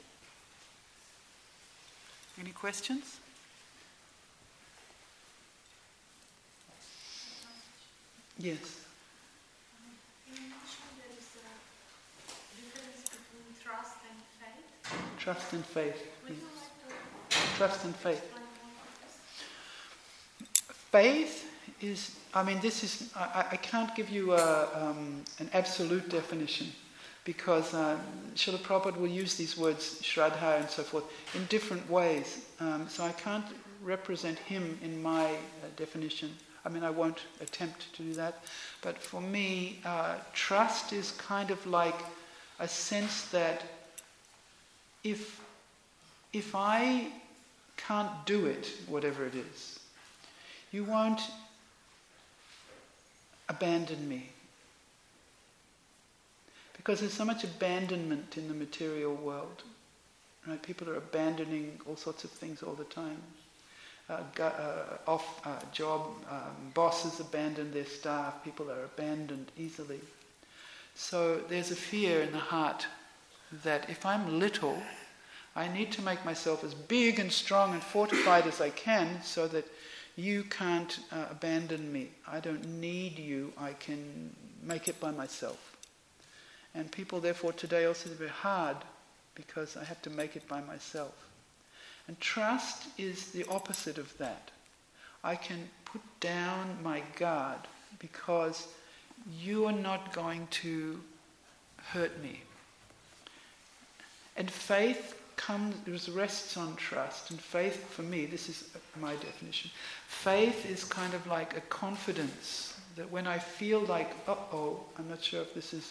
Any questions? Yes. You mentioned there is a difference between trust and faith. Trust and faith. Would Yes. you like to Trust and faith. explain more of this? Faith is, I mean, this is, I, I can't give you a, um, an absolute definition, because uh, Srila Prabhupada will use these words, Shraddha and so forth, in different ways. Um, so I can't represent him in my uh, definition. I mean, I won't attempt to do that. But for me, uh, trust is kind of like a sense that if if I can't do it, whatever it is, you won't abandon me. Because there's so much abandonment in the material world. Right? People are abandoning all sorts of things all the time. Uh, go, uh, off uh, job, um, bosses abandon their staff, people are abandoned easily. So there's a fear in the heart that if I'm little, I need to make myself as big and strong and fortified as I can so that you can't uh, abandon me. I don't need you, I can make it by myself. And people therefore today also are very hard because I have to make it by myself. And trust is the opposite of that. I can put down my guard because you are not going to hurt me. And faith comes, rests on trust. And faith, for me, this is my definition, faith is kind of like a confidence that when I feel like, uh-oh, I'm not sure if this is,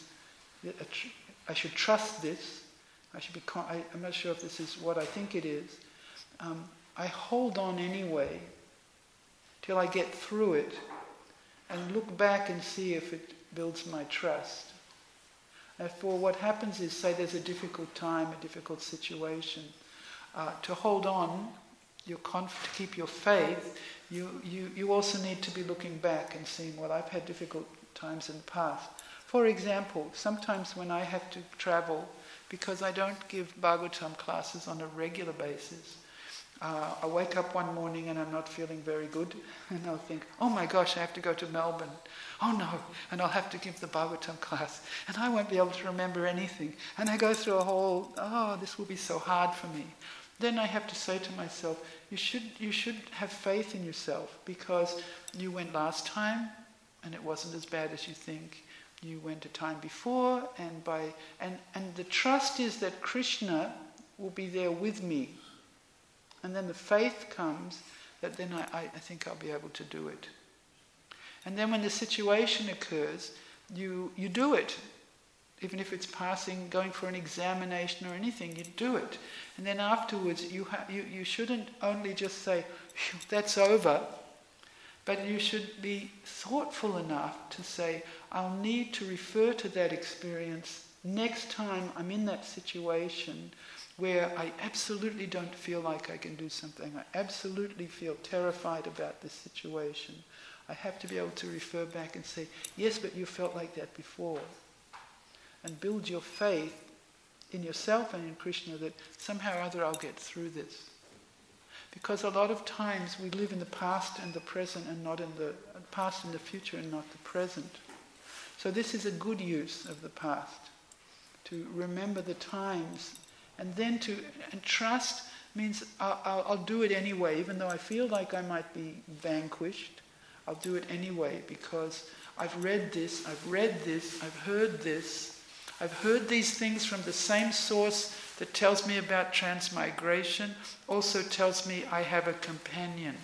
I should trust this, I should be, I, I'm not sure if this is what I think it is, um, I hold on anyway till I get through it and look back and see if it builds my trust. Therefore, what happens is, say there's a difficult time, a difficult situation, uh, to hold on, your conf- to keep your faith, you, you, you also need to be looking back and seeing, well, I've had difficult times in the past. For example, sometimes when I have to travel, because I don't give Bhagavatam classes on a regular basis, uh, I wake up one morning and I'm not feeling very good, and I'll think, oh my gosh, I have to go to Melbourne. Oh no, and I'll have to give the Bhagavatam class, and I won't be able to remember anything. And I go through a whole, oh, this will be so hard for me. Then I have to say to myself, you should you should have faith in yourself, because you went last time and it wasn't as bad as you think. You went a time before, and by and, and the trust is that Krishna will be there with me. And then the faith comes that then I, I think I'll be able to do it. And then when the situation occurs, you you do it. Even if it's passing, going for an examination or anything, you do it. And then afterwards, you ha- you, you shouldn't only just say, that's over, but you should be thoughtful enough to say, I'll need to refer to that experience next time I'm in that situation where I absolutely don't feel like I can do something. I absolutely feel terrified about this situation. I have to be able to refer back and say, yes, but you felt like that before. And build your faith in yourself and in Krishna that somehow or other I'll get through this. Because a lot of times we live in the past and the present and not in the past and the future and not the present. So this is a good use of the past, to remember the times, and then to, and trust means I'll, I'll, I'll do it anyway, even though I feel like I might be vanquished. I'll do it anyway because I've read this, I've read this, I've heard this. I've heard these things from the same source that tells me about transmigration, also tells me I have a companion,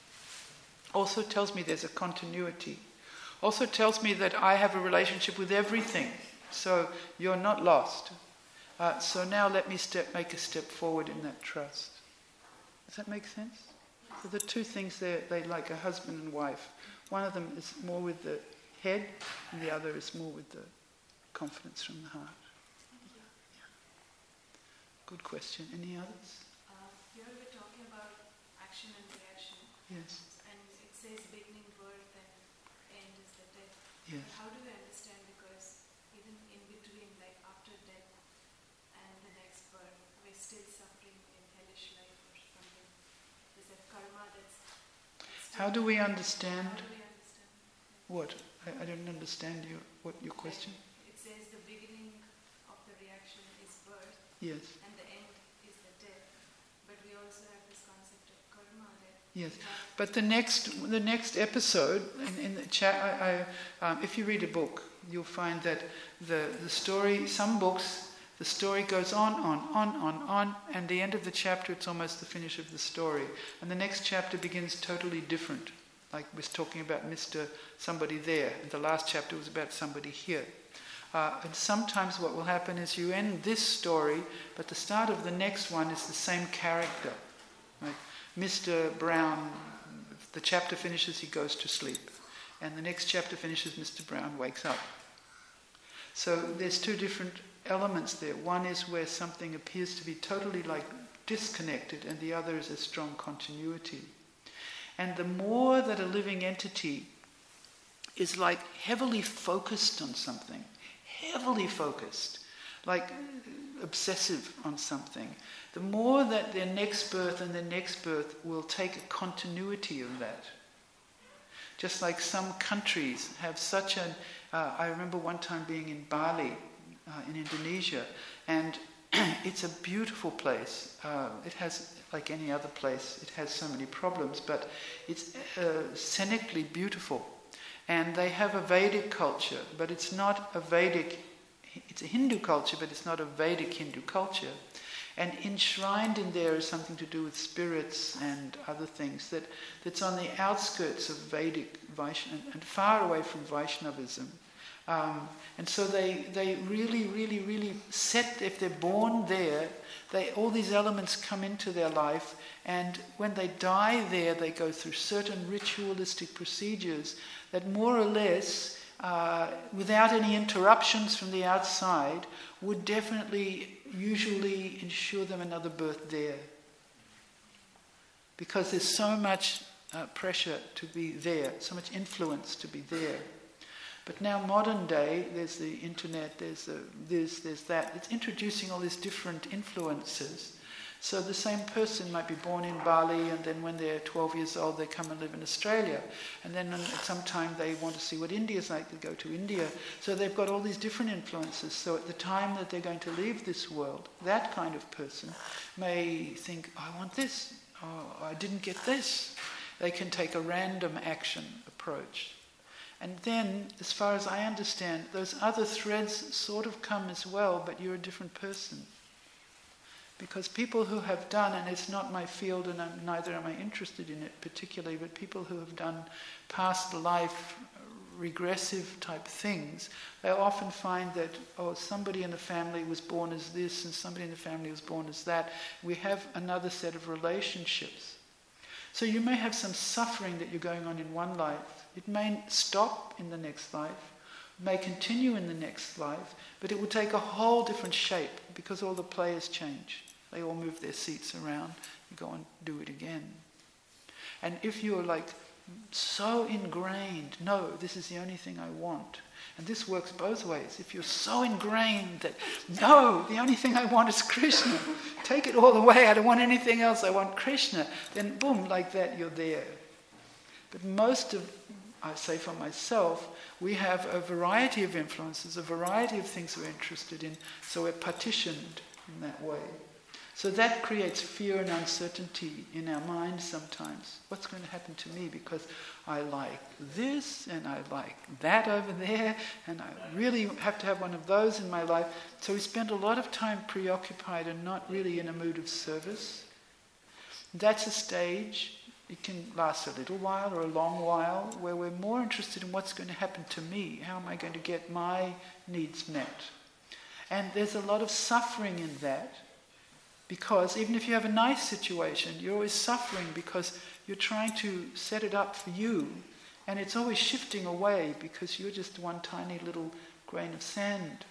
also tells me there's a continuity, also tells me that I have a relationship with everything, so you're not lost. Uh, so now let me step, make a step forward in that trust. Does that make sense? So the two things there, they like a husband and wife. One of them is more with the head, and the other is more with the confidence from the heart. Yeah. Good question. Any others? Uh, here we're talking about action and reaction. Yes. And it says beginning, birth, and end is the death. Yes. But how do we understand? Because even in between, like after death and the next birth, we're still suffering in hellish life or something. There's that karma that's... that's How do we understand? How do we understand? What? I, I don't understand you. What your question? It says the beginning of the reaction is birth, Yes. and the end is the death. But we also have this concept of karma that... Yes. But the next, the next episode in, in the chat, I, I, um, if you read a book, you'll find that the the story. Some books, the story goes on, on, on, on, on, and the end of the chapter, it's almost the finish of the story, and the next chapter begins totally different. Like we're talking about Mister somebody there, and the last chapter was about somebody here. Uh, and sometimes what will happen is you end this story, but the start of the next one is the same character. Like Mister Brown, the chapter finishes, he goes to sleep. And the next chapter finishes, Mister Brown wakes up. So there's two different elements there. One is where something appears to be totally like disconnected, and the other is a strong continuity. And the more that a living entity is like heavily focused on something, heavily focused, like obsessive on something, the more that their next birth and their next birth will take a continuity of that. Just like some countries have such an... Uh, I remember one time being in Bali, uh, in Indonesia, and it's a beautiful place. Uh, it has, like any other place, it has so many problems, but it's uh, scenically beautiful. And they have a Vedic culture, but it's not a Vedic, it's a Hindu culture, but it's not a Vedic Hindu culture. And enshrined in there is something to do with spirits and other things that, that's on the outskirts of Vedic Vaishnav and far away from Vaishnavism. Um, and so they, they really, really, really set, if they're born there, they, all these elements come into their life, and when they die there, they go through certain ritualistic procedures that more or less, uh, without any interruptions from the outside, would definitely, usually ensure them another birth there. Because there's so much uh, pressure to be there, so much influence to be there. But now modern day, there's the internet, there's the, this, there's that. It's introducing all these different influences. So the same person might be born in Bali, and then when they're twelve years old, they come and live in Australia. And then at some time they want to see what India's like, they go to India. So they've got all these different influences. So at the time that they're going to leave this world, that kind of person may think, oh, I want this, oh, I didn't get this. They can take a random action approach. And then, as far as I understand, those other threads sort of come as well, but you're a different person. Because people who have done, and it's not my field and I'm, neither am I interested in it particularly, but people who have done past life regressive type things, they often find that, oh, somebody in the family was born as this and somebody in the family was born as that. We have another set of relationships. So you may have some suffering that you're going on in one life. It may stop in the next life, may continue in the next life, but it will take a whole different shape because all the players change. They all move their seats around. You go and do it again. And if you're like so ingrained, no, this is the only thing I want. And this works both ways. If you're so ingrained that, no, the only thing I want is Krishna, take it all away, I don't want anything else, I want Krishna, then boom, like that, you're there. But most of, I say for myself, we have a variety of influences, a variety of things we're interested in, so we're partitioned in that way. So that creates fear and uncertainty in our minds sometimes. What's going to happen to me because I like this and I like that over there and I really have to have one of those in my life. So we spend a lot of time preoccupied and not really in a mood of service. That's a stage. It can last a little while or a long while where we're more interested in what's going to happen to me. How am I going to get my needs met? And there's a lot of suffering in that. Because even if you have a nice situation, you're always suffering because you're trying to set it up for you, and it's always shifting away because you're just one tiny little grain of sand.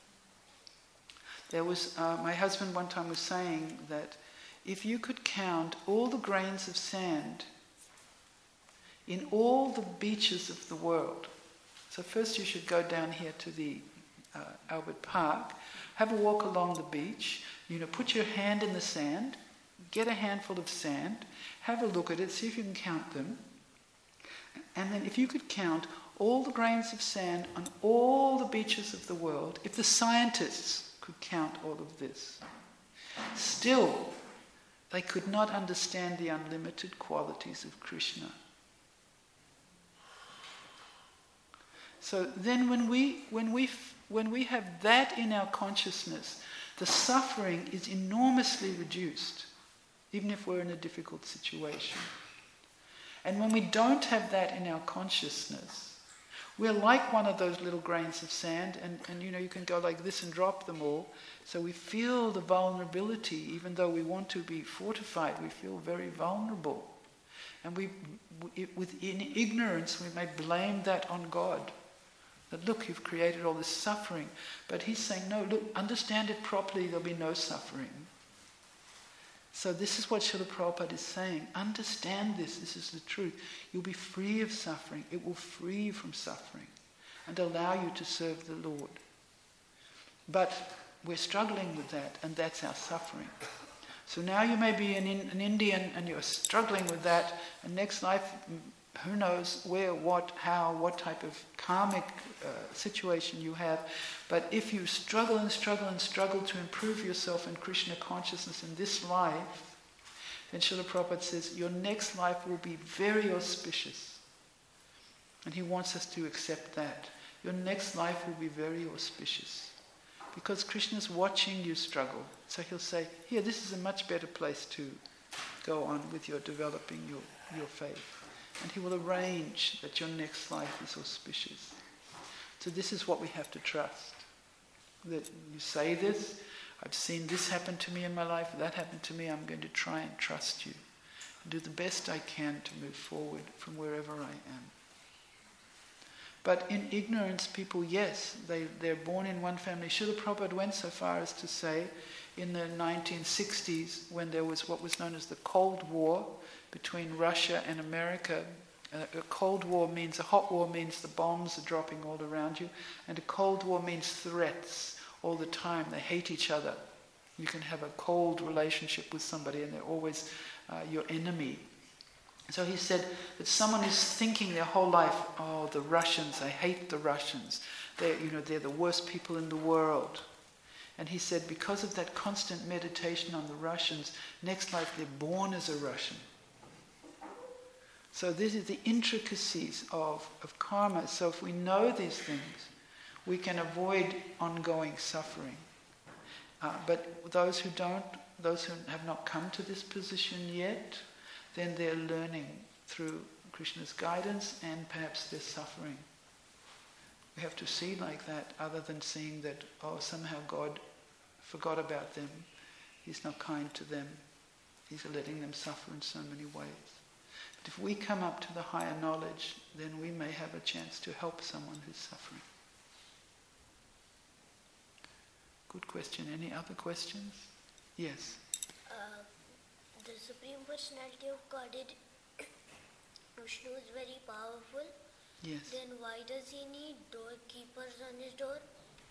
There was uh, my husband one time was saying that if you could count all the grains of sand in all the beaches of the world, so first you should go down here to the uh, Albert Park, have a walk along the beach. You know, put your hand in the sand, get a handful of sand, have a look at it, see if you can count them. And then if you could count all the grains of sand on all the beaches of the world, if the scientists could count all of this, still they could not understand the unlimited qualities of Krishna. So then when we, when we, when we have that in our consciousness, the suffering is enormously reduced, even if we're in a difficult situation. And when we don't have that in our consciousness, we're like one of those little grains of sand, and, and you know, you can go like this and drop them all. So we feel the vulnerability, even though we want to be fortified, we feel very vulnerable. And we, within ignorance, we may blame that on God. That look, you've created all this suffering. But he's saying, no, look, understand it properly, there'll be no suffering. So this is what Srila Prabhupada is saying. Understand this, this is the truth. You'll be free of suffering. It will free you from suffering and allow you to serve the Lord. But we're struggling with that, and that's our suffering. So now you may be an, an Indian and you're struggling with that, and next life, who knows where, what, how, what type of karmic uh, situation you have. But if you struggle and struggle and struggle to improve yourself in Krishna consciousness in this life, then Srila Prabhupada says your next life will be very auspicious. And he wants us to accept that. Your next life will be very auspicious. Because Krishna's watching you struggle. So he'll say, here, this is a much better place to go on with your developing your, your faith. And he will arrange that your next life is auspicious. So this is what we have to trust. That you say this, I've seen this happen to me in my life, that happened to me, I'm going to try and trust you. And do the best I can to move forward from wherever I am. But in ignorance, people, yes, they, they're born in one family. Srila Prabhupada went so far as to say, in the nineteen sixties, when there was what was known as the Cold War between Russia and America, uh, a Cold War means, a hot war means the bombs are dropping all around you, and a Cold War means threats all the time. They hate each other. You can have a cold relationship with somebody and they're always uh, your enemy. So he said that someone is thinking their whole life, oh, the Russians, I hate the Russians. They're, you know, they're the worst people in the world. And he said because of that constant meditation on the Russians, next life they're born as a Russian. So this is the intricacies of, of karma. So if we know these things, we can avoid ongoing suffering. Uh, but those who don't, those who have not come to this position yet, then they're learning through Krishna's guidance and perhaps they're suffering. We have to see like that, other than seeing that, oh, somehow God forgot about them. He's not kind to them. He's letting them suffer in so many ways. But if we come up to the higher knowledge, then we may have a chance to help someone who's suffering. Good question. Any other questions? Yes. Uh, the Supreme Personality of Godhead Vishnu is very powerful. Yes. Then why does he need doorkeepers on his door?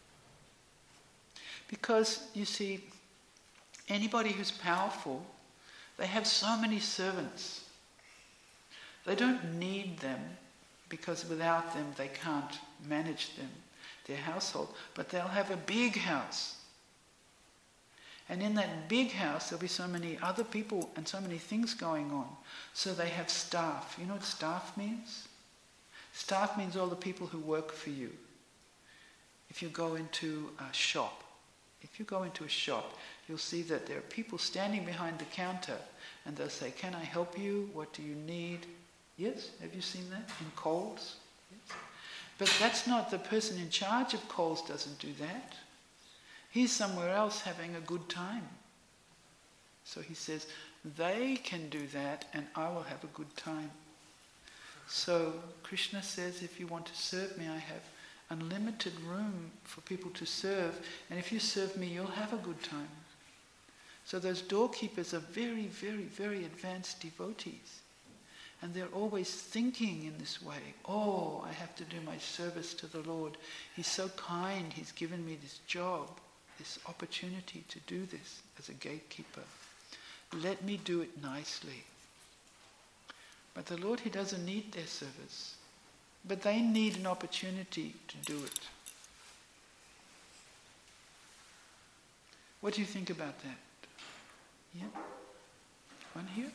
Because, you see, anybody who's powerful, they have so many servants. They don't need them, because without them they can't manage them, their household. But they'll have a big house. And in that big house there'll be so many other people and so many things going on. So they have staff. You know what staff means? Staff means all the people who work for you. If you go into a shop, if you go into a shop, you'll see that there are people standing behind the counter and they'll say, "Can I help you? What do you need?" Yes? Have you seen that in Coles? Yes. But that's not, the person in charge of Coles doesn't do that. He's somewhere else having a good time. So he says, they can do that and I will have a good time. So Krishna says, if you want to serve me, I have unlimited room for people to serve, and if you serve me, you'll have a good time. So those doorkeepers are very, very, very advanced devotees. And they're always thinking in this way, oh, I have to do my service to the Lord. He's so kind, he's given me this job, this opportunity to do this as a gatekeeper. Let me do it nicely. But the Lord, he doesn't need their service. But they need an opportunity to do it. What do you think about that? Yeah? One here?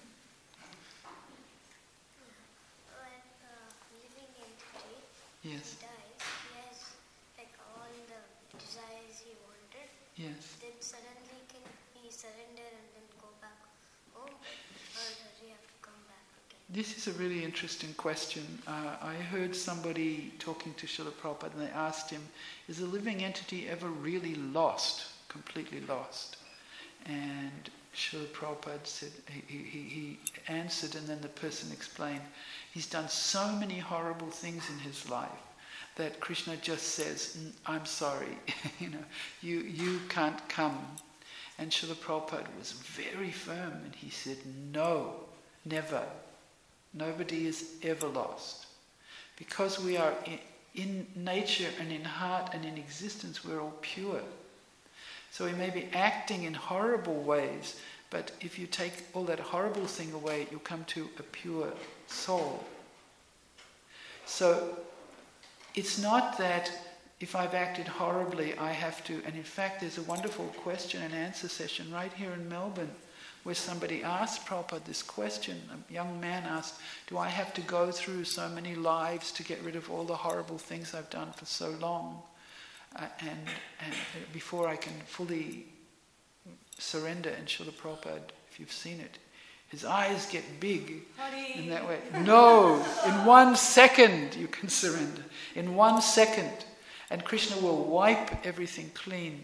When uh, living entity Yes. dies, he has like all the desires he wanted. Yes. Then suddenly can he surrender and then go back home, or does he have to come back again? This is a really interesting question. Uh, I heard somebody talking to Srila Prabhupada and they asked him, is a living entity ever really lost, completely lost? And Srila Prabhupada said, he, he, he answered, and then the person explained, he's done so many horrible things in his life that Krishna just says, I'm sorry, you know, you, you can't come. And Srila Prabhupada was very firm and he said, no, never. Nobody is ever lost. Because we are in, in nature and in heart and in existence, we're all pure. So we may be acting in horrible ways, but if you take all that horrible thing away, you'll come to a pure soul. So it's not that if I've acted horribly, I have to, and in fact there's a wonderful question and answer session right here in Melbourne, where somebody asked Prabhupada this question. A young man asked, do I have to go through so many lives to get rid of all the horrible things I've done for so long? Uh, and, and before I can fully surrender? And Srila Prabhupada, if you've seen it, his eyes get big in that way. No, in one second you can surrender. In one second. And Krishna will wipe everything clean.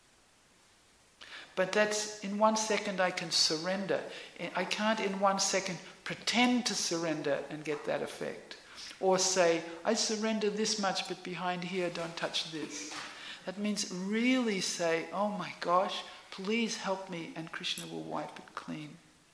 But that's, in one second I can surrender. I can't in one second pretend to surrender and get that effect. Or say, I surrender this much, but behind here don't touch this. That means really say, oh my gosh, please help me, and Krishna will wipe it clean.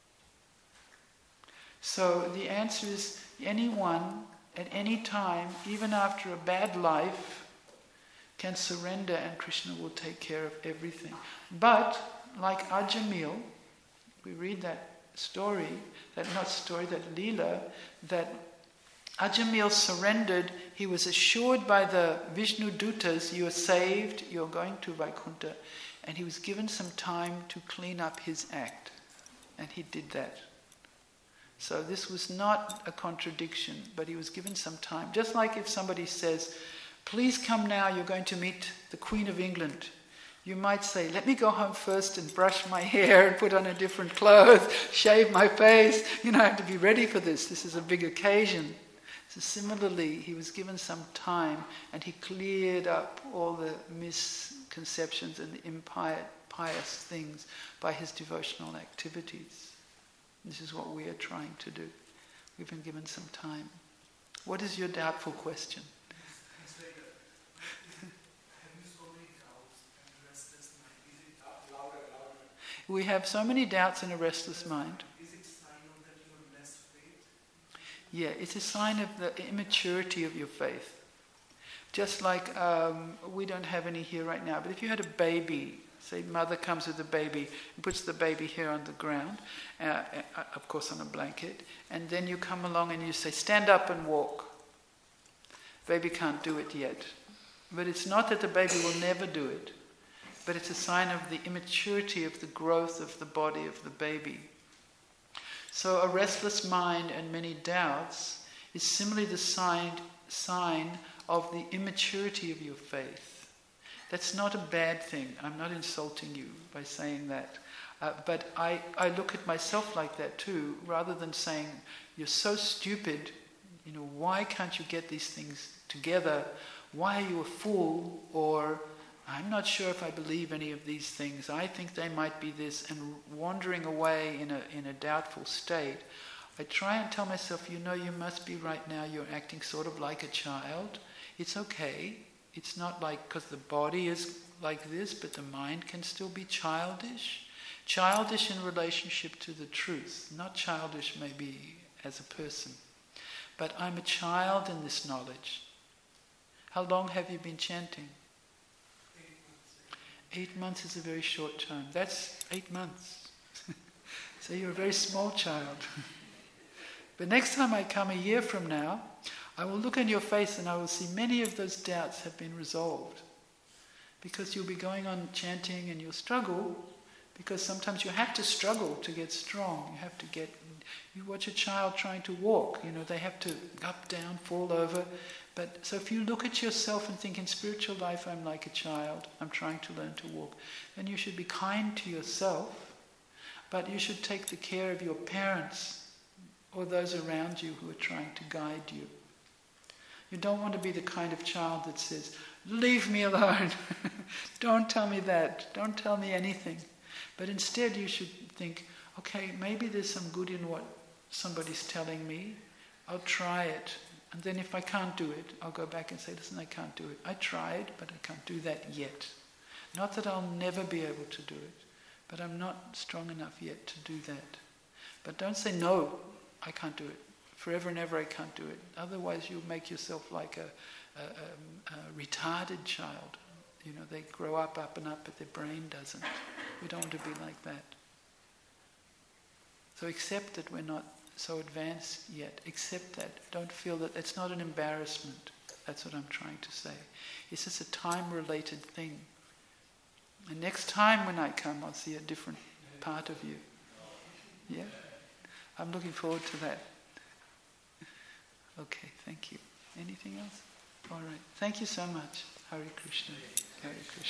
So the answer is, anyone at any time, even after a bad life, can surrender and Krishna will take care of everything. But, like Ajamil, we read that story, that not story, that Leela, that Ajamil surrendered. He was assured by the Vishnu Dutas, you are saved, you're going to Vaikuntha. And he was given some time to clean up his act. And he did that. So this was not a contradiction, but he was given some time. Just like if somebody says, please come now, you're going to meet the Queen of England. You might say, let me go home first and brush my hair and put on a different clothes, shave my face. You know, I have to be ready for this. This is a big occasion. So similarly, he was given some time and he cleared up all the misconceptions and the impious things by his devotional activities. This is what we are trying to do. We've been given some time. What is your doubtful question? We have so many doubts in a restless mind. Is it sign of that you have less faith? Yeah, it's a sign of the immaturity of your faith. Just like um, we don't have any here right now, but if you had a baby, say mother comes with a baby and puts the baby here on the ground, uh, uh, of course on a blanket, and then you come along and you say, stand up and walk. Baby can't do it yet. But it's not that the baby will never do it, but it's a sign of the immaturity of the growth of the body of the baby. So a restless mind and many doubts is simply the sign, sign of the immaturity of your faith. That's not a bad thing. I'm not insulting you by saying that. Uh, but I, I look at myself like that too, rather than saying, you're so stupid, you know, why can't you get these things together? Why are you a fool? Or, I'm not sure if I believe any of these things. I think they might be this, and wandering away in a in a doubtful state. I try and tell myself, you know, you must be right now, you're acting sort of like a child. It's okay. It's not like, because the body is like this, but the mind can still be childish. Childish in relationship to the truth, not childish maybe as a person. But I'm a child in this knowledge. How long have you been chanting? Eight months is a very short time. That's eight months. So you're a very small child. But next time I come a year from now, I will look in your face and I will see many of those doubts have been resolved. Because you'll be going on chanting and you'll struggle, because sometimes you have to struggle to get strong. You have to get, you watch a child trying to walk, you know, they have to up, down, fall over. But so if you look at yourself and think, in spiritual life I'm like a child, I'm trying to learn to walk, then you should be kind to yourself, but you should take the care of your parents or those around you who are trying to guide you. You don't want to be the kind of child that says, leave me alone, don't tell me that, don't tell me anything. But instead you should think, okay, maybe there's some good in what somebody's telling me, I'll try it. And then if I can't do it, I'll go back and say, listen, I can't do it. I tried, but I can't do that yet. Not that I'll never be able to do it, but I'm not strong enough yet to do that. But don't say, no, I can't do it. Forever and ever I can't do it. Otherwise you'll make yourself like a, a, a, a retarded child. You know, they grow up, up and up, but their brain doesn't. We don't want to be like that. So accept that we're not so advanced yet. Accept that. Don't feel that it's not an embarrassment. That's what I'm trying to say. It's just a time-related thing. And next time when I come, I'll see a different part of you. Yeah? I'm looking forward to that. Okay, thank you. Anything else? All right. Thank you so much. Hare Krishna. Hare Krishna.